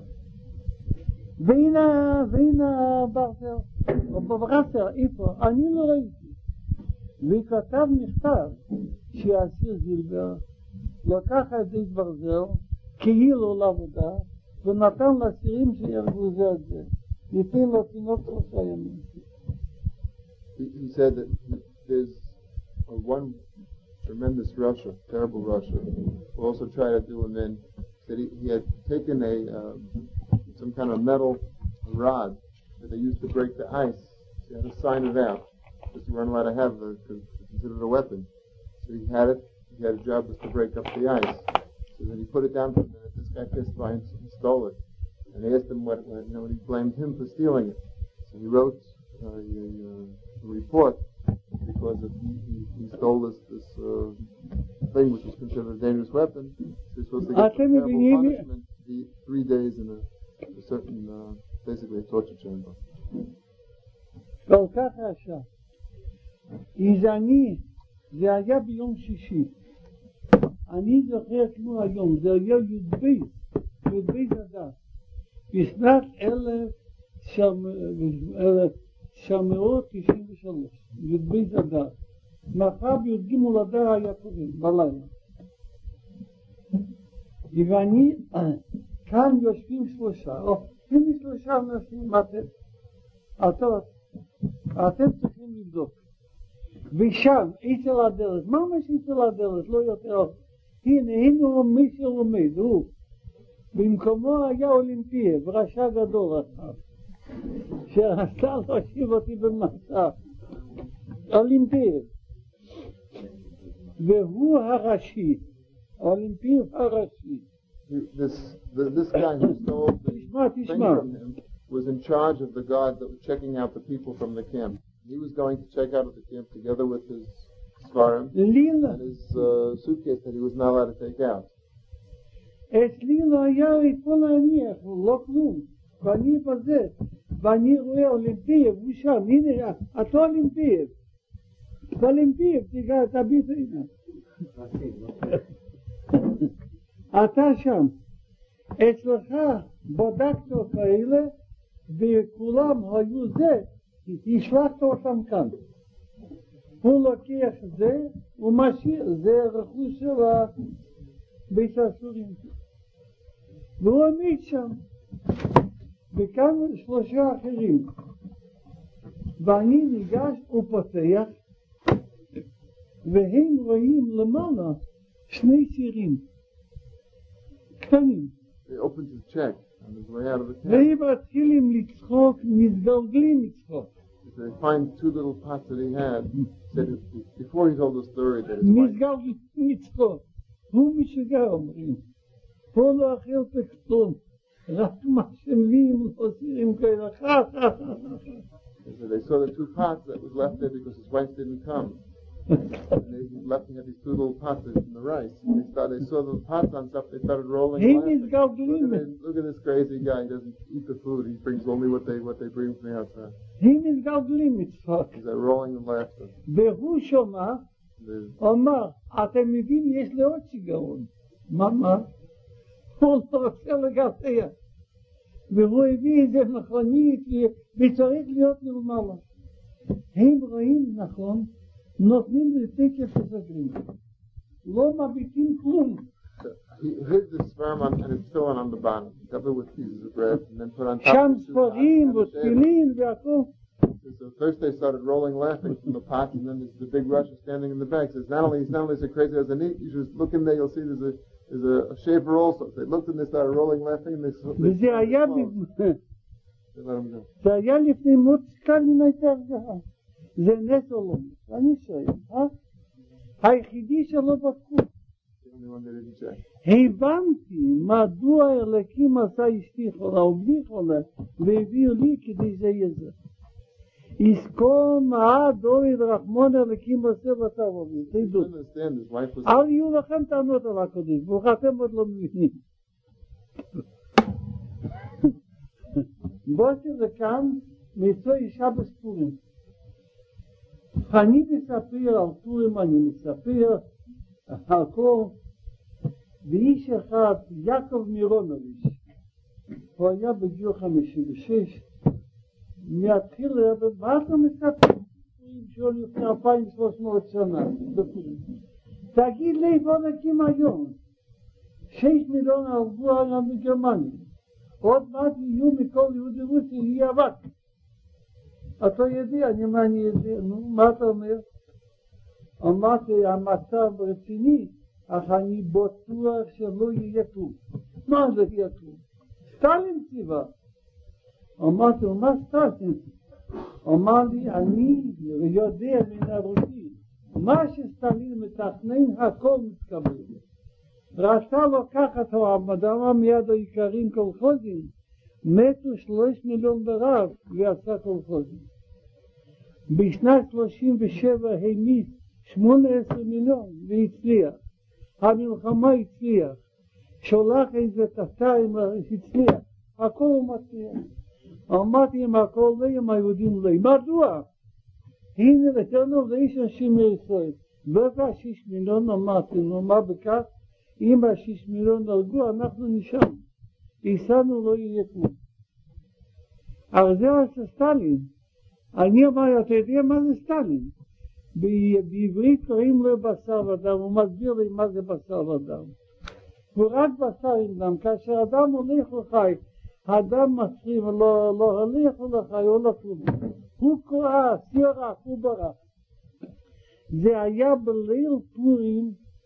Speaker 1: והנה ברסר, או ברסר, איפה, אני לא ראיתי. וכתב מכתב שהאסיר זילבר לקח את זה ברזר, כאילו לעבודה, ונתן לאסירים שירגו זה את זה. ניתן לו תינוק 3 ימים.
Speaker 2: He said that there's one tremendous Russia, terrible Russia, who also tried to do him in, that he had taken some kind of metal rod that they used to break the ice. So he had to sign it out, because you weren't allowed to have it, because it's considered a weapon. So he had it, he had a job was to break up the ice. So then he put it down for a minute, this guy pissed by and stole it. And they asked him he blamed him for stealing it. So he wrote a report because he stole this thing which was considered a dangerous weapon. He's supposed to get terrible punishment, be 3 days in a certain, basically a torture chamber.
Speaker 1: כל כך רשע. איזני, זה היה ביום שישי. אני זוכר כמו היום, זה היה י"ב אדר. בשנת 1993, י"ב אדר. מחר בי"ג אדר היה קוראים, בלילה. ואני, כאן יושבים 3, או 3 אנשים, אתם צריכים לבדוק. ושם, אצל הדרך, ממש אצל הדרך, לא יותר. הנה מי שלומד, הוא. במקומו היה אולימפיה, ורשע גדול עכשיו. שרצה להושיב אותי במסע. אולימפיה. והוא הראשי. אולימפיה הראשי.
Speaker 2: This guy who stole the thing from him was in charge of the guard that was checking out the people from the camp. He was going to check out of the camp together with his svarim and his suitcase that he was not allowed to take out.
Speaker 1: אצלי לא היה איפה להניח, לא כלום. ואני בזה, ואני רואה אולימפייב, הוא שם, הנה, אתה אולימפייב. אולימפייב, תיגע, תביט הנה. אתה שם. אצלך בדקת כאלה, וכולם היו זה, השלחת אותם כאן. הוא לוקח זה, הוא משאיר, זה רכוש של בית הסורים. והוא עמיד שם. וכאן 3 אחרים. ואני ניגש ופותח, והם רואים למעלה 2 צירים. קטנים.
Speaker 2: They opened his check on his way out of the camp.
Speaker 1: והם מתחילים לצחוק, מתגלגלים לצחוק.
Speaker 2: They find 2 little pots that he had. Said before he told the story that his wife.
Speaker 1: מתגלגלים לצחוק. הוא משוגע אומרים. פה לא אכל פקסטון. רק מה שמביאים לא צירים כאלה.
Speaker 2: So they saw the 2 pots that was left there because his wife didn't come. And they left and had these 2 little pots in the rice. They saw the pots on stuff, they started rolling. Look at this crazy guy, he doesn't eat the food, he brings only what they bring from the outside. He's rolling in laughter.
Speaker 1: והוא שומע, אומר, אתם יודעים, יש לי עוד שיגעון. מה? הוא לא רוצה לגרסיה. והוא הביא איזה מכונית, וצריך להיות למעלה. הם רואים נכון, נותנים לתקף וסגרים. לא מביטים כלום.
Speaker 2: He hid the sperm and it's filling on the bottom, covered with pieces of bread, and then put on top.
Speaker 1: שם ספרים ותפילין והכל.
Speaker 2: So first they started rolling, laughing from the pots, and then the big Russia standing in the back says, not only so crazy as a neat, you should look in there, you'll see there's a shaver also. So they looked and they started rolling, laughing, and they
Speaker 1: וזה היה
Speaker 2: let him go.
Speaker 1: זה היה לפני מות סטלין הייתה הרגעה. זה נס עולם. אני שואל, היחידי שלא בדקו. הבנתי מדוע אלוקים עשה אשתי חולה או בלי חולה, והביאו לי כדי זה יהיה זה. יזכור מעד אוהד רחמון אלוקים עושה ותאבובים. תדעו. אל יהיו לכם טענות על הקודש, ואתם עוד לא מבינים. בוקר לכאן מצוא אישה בספורים. אני מספר על פורים, אני מספר על כל, ואיש אחד, יעקב מירונוביץ', הוא היה בגיל 56, מהתחיל, מה אתה מספר? שהוא לפני 2,300 שנה, בפורים. תגיד לי איפה נקים היום. 6 מיליון הרגו היום בגרמניה. עוד מעט יהיו מכל יהודי רוסיה, יהיה אבק. אתה יודע, אני יודע, מה אתה אומר? אמרתי, המצב רציני, אך אני בטוח שלא יהיה טוב. מה זה יהיה טוב? סטלין ציווה. אמרתי, מה סטלין? אמר לי, אני יודע מן הרוסי, מה שסטלין מתכנן, הכל מתקבל. רצה לקחת האדמה מיד העיקרים קולחוזים, מתו 3 מיליון ברב ועשה קולחוזים. בשנת 37 העמיד 18 מיליון והצליח. המלחמה הצליח. שולח איזה תחתיים הצליח. הכל הוא מצליח. אמרתי אם הכל לא עם היהודים לא. מדוע? הנה לתנו לאיש אנשים מישראל. בבא 6 מיליון אמרתי לו מה בכך? אם 6 מיליון הרגו אנחנו נשאר. איסנו לא יהיה כלום. אבל זה עשה סטלין. אני אומר, אתה יודע מה זה סטלין? בעברית קוראים לו בשר ודם, הוא מסביר לי מה זה בשר ודם. הוא רק בשר עם דם, כאשר אדם הולך לחי, האדם מצרים לא הולך לחי, הוא לא כלום. הוא כועס, ירח, הוא ברח. זה היה בליל פורים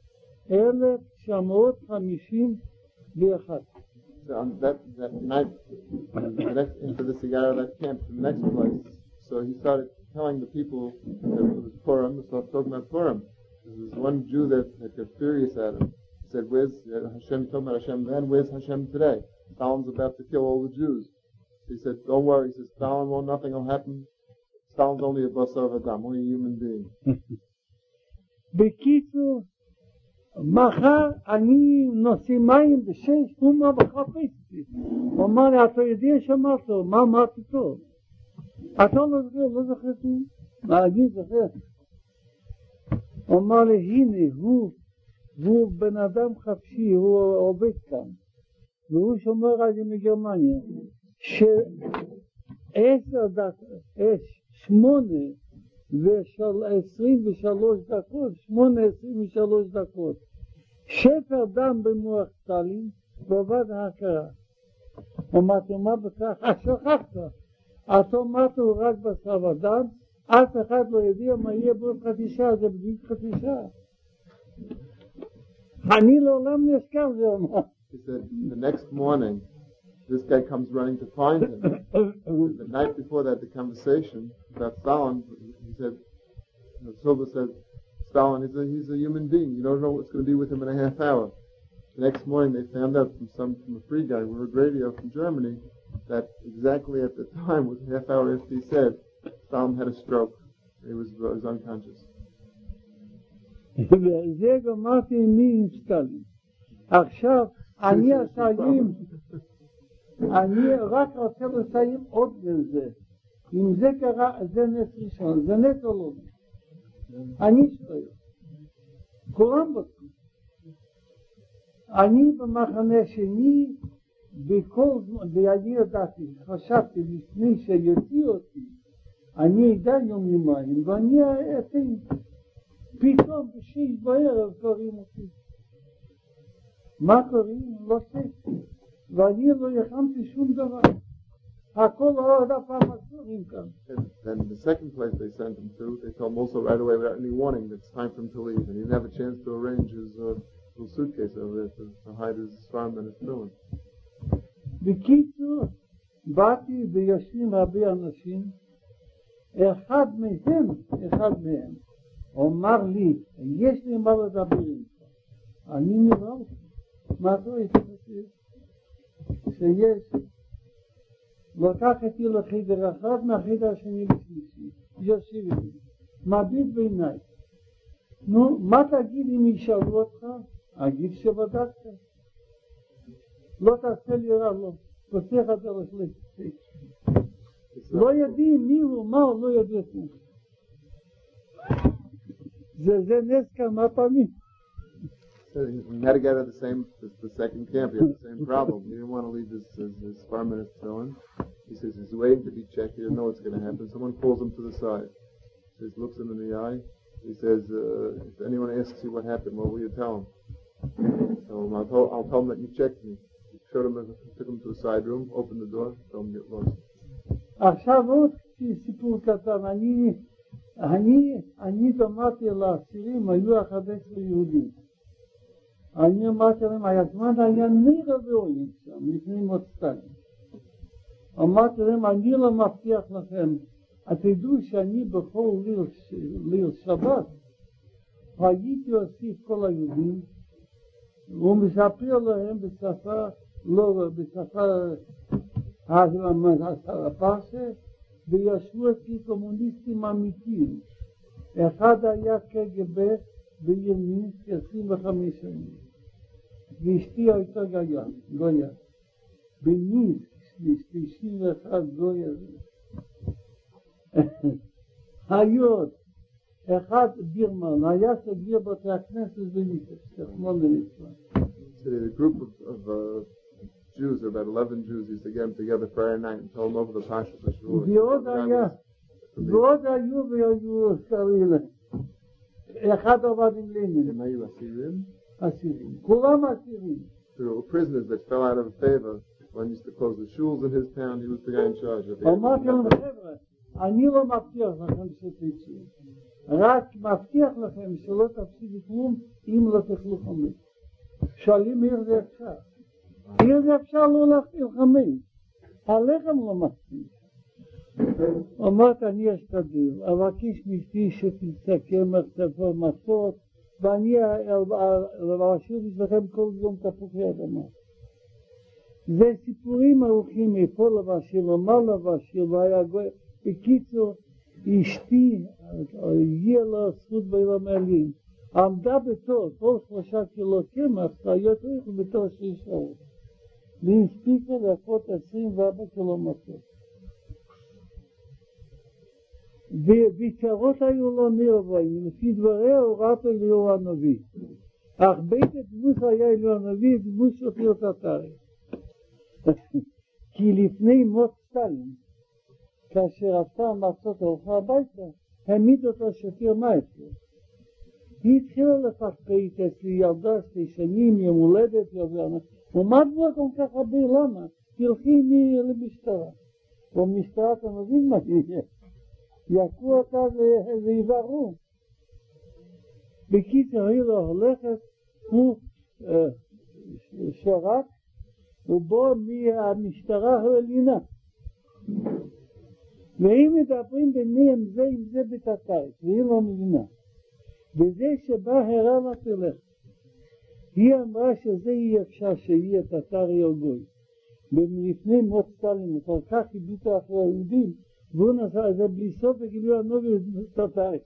Speaker 1: 1951.
Speaker 2: So on that night, after the cigar of that camp, the next place, so he started telling the people that it was Purim, so talking about Purim. There was one Jew that got furious at him. He said, where's Hashem, talking about Hashem then, where's Hashem today? Stalin's about to kill all the Jews. He said, don't worry, he said, Stalin won't, nothing will happen. Stalin's only a basar v'adam, only a human being.
Speaker 1: בקיצור, מחר אני נושא מים בשש, הוא אמר בחפשתי. הוא אמר לי, אתה יודע שאמרת לו, מה אמרתי טוב? אתה לא זכרתי? מה אני זוכר? הוא אמר לי, הנה, הוא בן אדם חפשי, הוא עובד כאן. והוא שומר על זה מגרמניה. 8:23 דקות. שפר דם במוח סטלין, ועובד ההכרה. אמרתי, מה בכך? שכחת. אתה אמרת, הוא רק בשר ודם, אף אחד לא יודע מה יהיה בעוד חצי שעה, זה בדיוק חצי שעה. אני לעולם נזכר, זה אומר.
Speaker 2: He said, the next morning, this guy comes running to find him. The night before that, the conversation about Stalin, he said, Silva said, Stalin, he's a human being. You don't know what's going to be with him in a half hour. The next morning, they found out from a free guy, word radio from Germany, that exactly at the time, was a half hour after he said, Stalin had a stroke. He was unconscious.
Speaker 1: וזה גמרתי מי עם סטלין. עכשיו, אני רק רוצה לסיים עוד בזה. אם זה קרה, זה נס ראשון, זה נס או לא. אני שואל. כולם בטחו. אני במחנה שני, בכל זמן, ואני ידעתי, חשבתי לפני שיוציאו אותי, אני אדע יום יומיים, ואני אתן. פתאום בשש בערב קוראים אותי. מה קוראים? לא שש. ואני לא יחמתי שום דבר. הכל עוד הפעם קוראים כאן.
Speaker 2: Then the second place they sent him to, they told him also right away without any warning that it's time for him to leave. And he didn't have a chance to arrange his little suitcase over there to hide his farm and his tefillin.
Speaker 1: בקיצור, באתי ויושבים הרבה אנשים. אחד מהם אומר לי, יש לי מה לדבר איתך. אני נראה לך. מה אתה חושב? שיש. לקח אותי לחדר אחד מהחדר השני לשלישי. יושב איתי. מביט בעיניי. נו, מה תגיד אם ישאלו אותך? אגיד שבדקת. לא תעשה לי רע, לא. פותח את דרך לשלישי. לא יודעים מי הוא, מה הוא, לא יודע כלום. זה נס כמה פעמים.
Speaker 2: He had to get at the second camp. He had the same problem. He didn't want to leave his farm and his tefillin. He says he's waiting to be checked. He doesn't know what's going to happen. Someone pulls him to the side. He says, looks him in the eye. He says, if anyone asks you what happened, what will you tell him? So I'll tell him that you checked me. He showed him, took him to a side room, opened the door, told him to get lost.
Speaker 1: עכשיו עוד סיפור קטן. אני דמעתי לאסירים, היו 11 יהודים. אני אמרתי להם, הזמן היה נראה ואוהים שם, לפני מות סטלין. אמרתי להם, אני לא מבטיח לכם, תדעו שאני בכל ליל שבת, הייתי אוסיף כל היהודים, ומספר להם בשפה, לא בשפה הפרסה, וישבו אותי קומוניסטים אמיתיים. אחד היה קג"ב בימין 25 שנים. ואשתי הייתה גויה. במינסק 91 גויה. היום, אחד בירמן, היה סגיר בתי הכנסת במינסק, שמאל למצווה.
Speaker 2: The group of Jews, there were about 11 Jews, used to get them together Friday night and tell them over the Pashas of Shavuot.
Speaker 1: ועוד היו כאלה. אחד עבד עם לנין.
Speaker 2: הם היו אסירים?
Speaker 1: אסירים. כולם אסירים.
Speaker 2: There were prisoners that fell out of favor. One used to close the shuls in his town. He was the guy in charge of it.
Speaker 1: אמרתי להם, חבר'ה, אני לא מבטיח לכם שתצאו. רק מבטיח לכם שלא תפסידו כלום אם לא תאכלו חמץ. שואלים איך זה אפשר. איך זה אפשר לא להאכיל חמץ? הלחם לא מספיק. אמרת, אני אשתדל, אבקש מאשתי שתסכם מצפור מצות, ואני אשאיר בשבילכם כל יום תפוחי אדמה. זה סיפורים ארוכים מפה לבשיר, למה לבשיר, והיה גוי. בקיצור, אשתי, הגיעה לה זכות בעולם העלים. עמדה בתור, כל 3 קילו קמח, חיות ריחו בתור 6 שעות. והיא הספיקה להפות 24 קילומטר. ויצרות היו לו נרבויים, לפי דבריה הוראת אליהו הנביא. אך בית הדמוס היה אליהו הנביא, דמוס אותי טטרי. כי לפני מות סטלין, כאשר עשה מצות הלכה הביתה, העמיד אותו שפיר מאצלו. היא התחילה לפחפית אצלי ילדה 2 שנים, יום הולדת, ומה דבר כל כך הרבה? למה? תלכי למשטרה. במשטרה אתה מבין מה יהיה? יכו אותה ויברו. בקיצר היא לא הולכת, הוא שרק, ובו מהמשטרה העליונה. והם מדברים ביניהם זה עם זה בטטרית, והיא לא מבינה. וזה שבא הרב התלך, היא אמרה שזה אי אפשר שיהיה טטרי או גוי. לפני מות סטלין, אחר כך הביטו אחרי היהודים, והוא נסע את זה בלי סוף וגילו הנובי טטרי.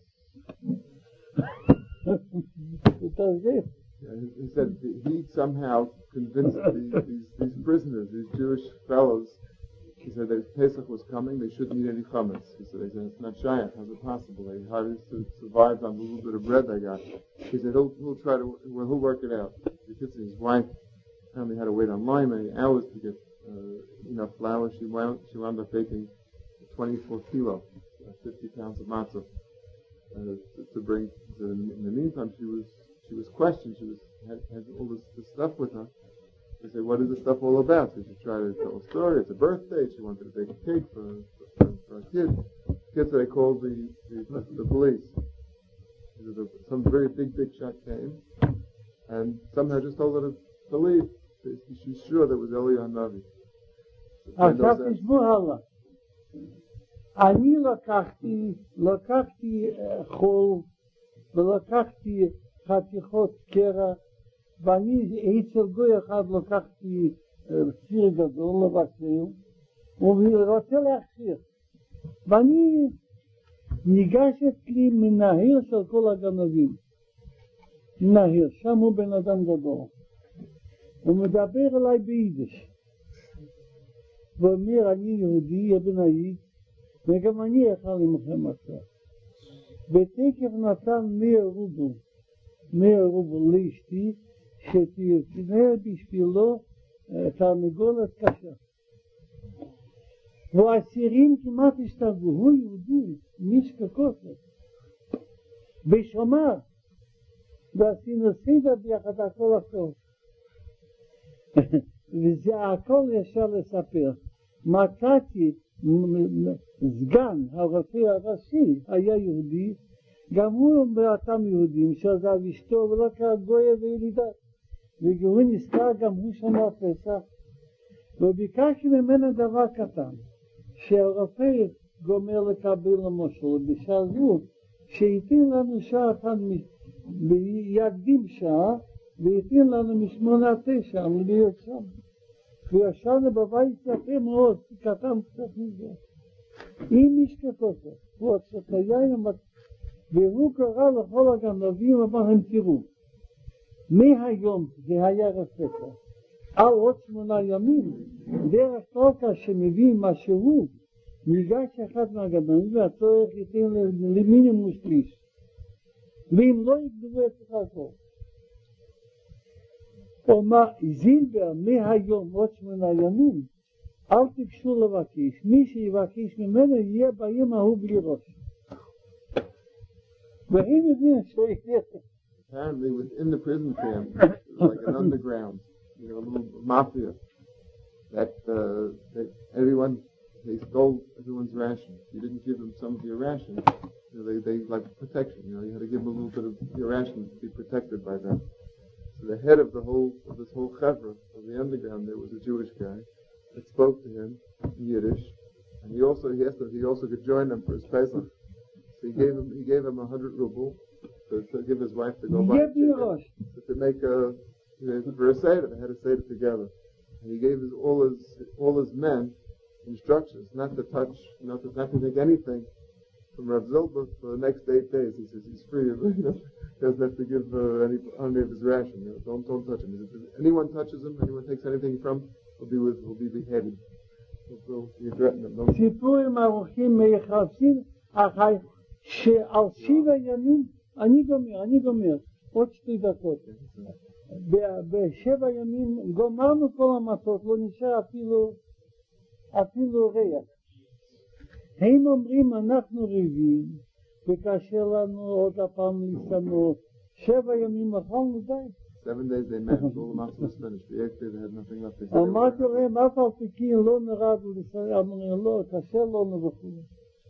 Speaker 2: He said he somehow convinced these prisoners, these Jewish fellows, he said that Pesach was coming, they shouldn't eat any chametz. He said, it's not shayach, how's it possible? They hardly survived on the little bit of bread they got. He said, he'll work it out. Because his wife apparently had to wait online many hours to get enough flour. She wound up baking 24 kilo, 50 pounds of matzah to bring. So in the meantime, she was questioned. She had all this stuff with her. They said, what is this stuff all about? So she tried to tell a story. It's a birthday. She wanted to bake a cake for a kid. Kids, they called the police. Some very big shot came, and somehow just told her to leave. She's sure that was Eliyahu Hanavi.
Speaker 1: עכשיו תשמעו הלאה. אני לקחתי חול ולקחתי חתיכות קרח, ואני אצל גוי אחד לקחתי סיר גדול לבקר, ורוצה להכשיר. ואני ניגשת לי מנהל של כל הגנבים. מנהל, שם הוא בן אדם גדול. הוא מדבר אליי ביידיש. ואומר, אני יהודי, אבנאי, וגם אני יכול למכם עכשיו. ותקף נתן 100 רובל לאשתי, שתקנה בשבילו תרנגולת קשה. והאסירים כמעט השתגעו, הוא יהודי, מישקה כוסף. ושומר, ועשינו סדר ביחד הכל הכל. וזה הכל ישר לספר. מצאתי סגן הרופא הראשי היה יהודי, גם הוא באותם יהודים שעזב אשתו ולא כגויה וילידה, והוא נזכר גם הוא שומר פסח, וביקשתי ממנו דבר קטן, שהרופא גומר לקבל למשל בשעה זו, שייתן לנו שעה כאן, ויקדים שעה, וייתן לנו מ8-9 להיות שם. וישבנו בבית יפה מאוד, קטן קצת מזה. עם איש כתוסף, הוא עצת היין, והוא קרא לכל הגנבים, אמר הם תראו, מהיום זה היה רפסה, על עוד 8 ימים, דרך כלכה שמביא משהו, ניגש אחד מהגנבים, והצורך ייתן למינימום שליש. ואם לא יגדו את הכל. אומר, זילבר מהיום עוד 8 ימים, אל תקשו לבקש, מי שיבקש ממנו יהיה ביום ההוא בלי ראש. והיא מבין שיהיה.
Speaker 2: Apparently within the prison camp, like an underground, a little mafia, that they stole everyone's ration. If you didn't give them some of your ration, they like protection, you had to give them a little bit of your ration to be protected by them. So the head of this whole chevra of the underground, there was a Jewish guy that spoke to him in Yiddish, and he asked if he also could join them for his Pesach. So he gave him 100 ruble to give his wife to go buy to make for a seder. They had a seder together, and he gave all his men instructions not to touch, not to take anything from Rav Zilber for the next 8 days. He says he's free. He doesn't have to give any of his ration. Don't touch him. He says, if anyone touches him, anyone takes anything from him, will be beheaded. He threatened them.
Speaker 1: סיפורים ארוכים מייחסים, אחרי שעל 7 ימים, אני גומר, עוד 2 דקות. ב7 ימים גומרנו כל המטות, לא נשאר אפילו ריח. הם אומרים, אנחנו רעבים, וקשה לנו עוד הפעם להסתנות. 7 ימים אכלנו די.
Speaker 2: 7 days they met, all the matzah was finished. The 8th day they had nothing left.
Speaker 1: אמרתי להם, אף על פי כן לא נרד לישראל, אמרו, לא, קשה לנו וכו'.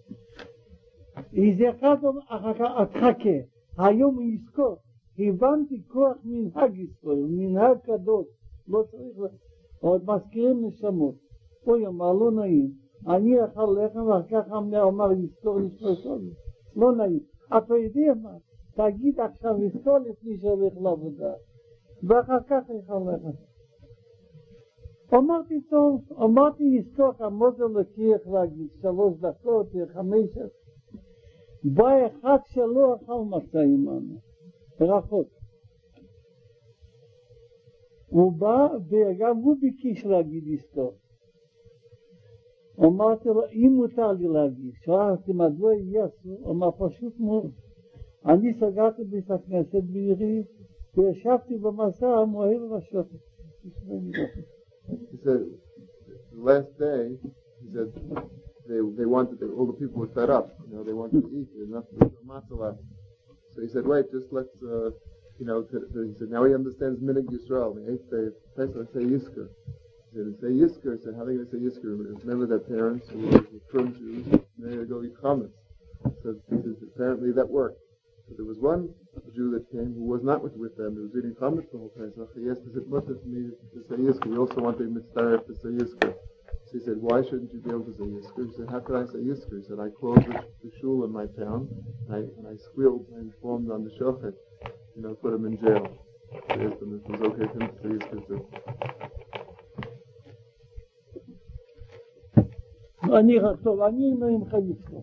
Speaker 1: איזה אחד אחר כך, תחכה, היום הוא יזכור, הבנתי כוח מנהג ישראל, מנהג קדוש, לא צריך, עוד מזכירים נשמות. אוי, אמר, לא נעים, אני אכל לחם, ואחר כך אמר, יזכור נשמות, לא נעים. אתה יודע מה? תגיד עכשיו יזכור לפני שהולך לעבודה. ואחר כך יאכל לחם. אמרתי טוב, יזכור המוזר לקריח להגיד 3 דקות, 5. בא אחד שלא אכל מצה עמנו, רחוק. הוא בא וגם הוא ביקש להגיד יזכור. אמרתי לו, אם מותר לי להגיד, שאלתי מדוע יעשו, אמר פשוט מאוד. אני סגרתי בית הכנסת בעירי, וישבתי במסע המוהל והשופט.
Speaker 2: He said, the last day, he said, they wanted, all the people were fed up, they wanted to eat, there's no matzah left. So he said, wait, just let's, he said, now he understands Minhag Yisrael, the 8th day of Pesach, say Yizkor. He said, say Yizkor, he said, how are they going to say Yizkor? Remember their parents who were from Jews, and they go eat chametz. So he says, apparently that worked. So there was one Jew that came who was not with them, who was eating chametz the whole Pesach. He asked, is it mutter for me to say Yizkor? We also want the mitzvah to say Yizkor. So he said, why shouldn't you be able to say Yizkor? He said, how could I say Yizkor? He said, I called the shul in my town, and I squealed and informed on the shochet, put him in jail. So I asked him if it was okay for him to say Yizkor too.
Speaker 1: אני אומר עם יזכור.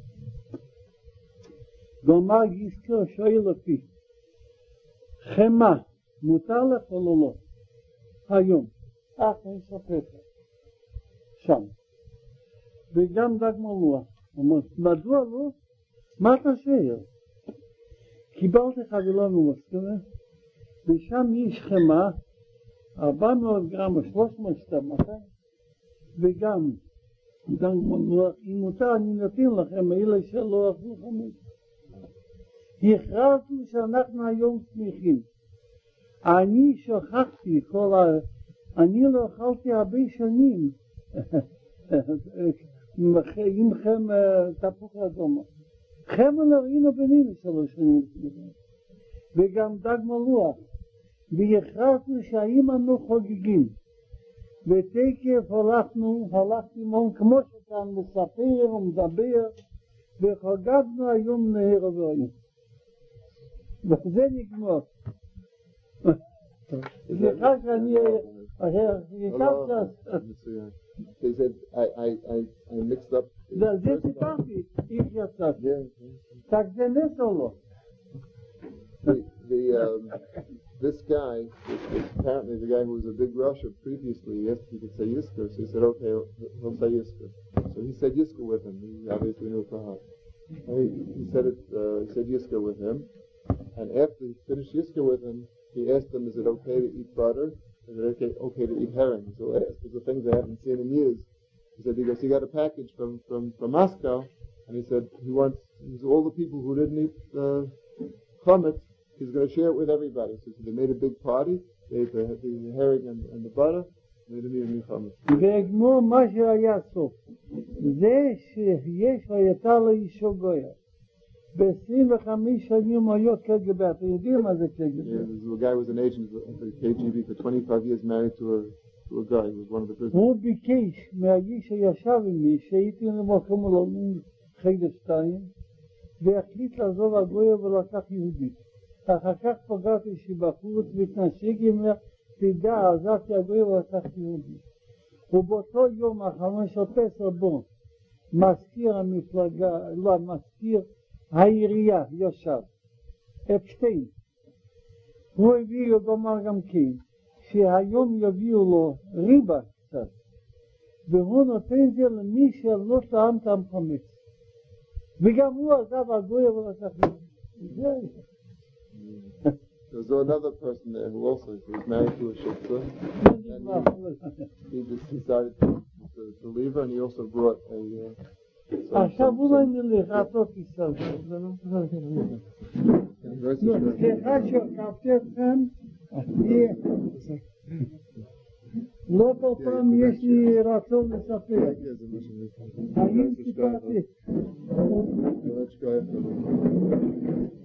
Speaker 1: גומר יזכור שואל אותי, חמה, מותר לך או לא? היום, אחרי שפטה, שם. וגם דג מלוח. אומר, מדוע לא? מה אתה שואל? קיבלתי חבילה ממסכנה, ושם יש חמה, 400 גרם או 300 שתמתה, וגם דג מלוח. אם מותר אני נותן לכם, אלה שלא אכלו חמץ. הכרזנו שאנחנו היום שמחים. אני שכחתי אני לא אכלתי הרבה שנים עמכם תפוח אדמה. חמל ראינו בינינו 3 שנים. וגם דג מלוח. והכרזנו שהאם אנו חוגגים. ותקף הלכתי מון כמו שכאן מספר ומדבר, וחוגגנו היום נהר הבאים. וזה נגמר. סליחה שאני
Speaker 2: He said, I mixed up.
Speaker 1: זה סיפרתי, איך יצאתי. רק זה נס או לא?
Speaker 2: This guy, apparently the guy who was a big Russia previously, he asked if he could say Yizkor, so he said, okay, he'll say Yizkor. So he said Yizkor with him. He obviously knew for heart. He said Yizkor with him. And after he finished Yizkor with him, he asked him, is it okay to eat butter? Is it okay to eat herring? So these are things I haven't seen in years. He said, because he got a package from Moscow, and he said all the people who didn't eat chametz, he's going to share it with everybody. So they made a big party, they ate the herring and the butter, and they didn't eat any chametz.
Speaker 1: והגמור מה שהיה סוף. זה שיש הייתה לו אישו גויה. ב-25 שנים היו קג"ב, אתם יודעים מה זה קג"ב?
Speaker 2: The guy was an agent of the KGB for 25 years, married to a guy who was one of the prisoners.
Speaker 1: הוא ביקש מהאיש שישב עמי, שהייתי למקום הלאומי חדר 2, והחליט לעזוב הגויה ולקח יהודי. אחר כך פגעתי שבחוץ והתנשק עם לה, תדע, עזבתי הגויה ולקח יהודי. ובאותו יום האחרון של פסח בו, מזכיר המפלגה, לא, מזכיר העירייה ישב, אפשטיין. הוא הביא לו גומר גם כן, שהיום יביאו לו ריבה קצת, והוא נותן זה למי שלא טעם טעם חמץ. וגם הוא עזב הגוי ולקח לו.
Speaker 2: There's another person there who also was married to a shiksa. He decided to leave her, and he also brought a...
Speaker 1: עכשיו אולי נלך, אתה תיסע. סליחה שעקבתי אתכם, לא כל פעם יש לי רצון לספר. האם סיפרתי?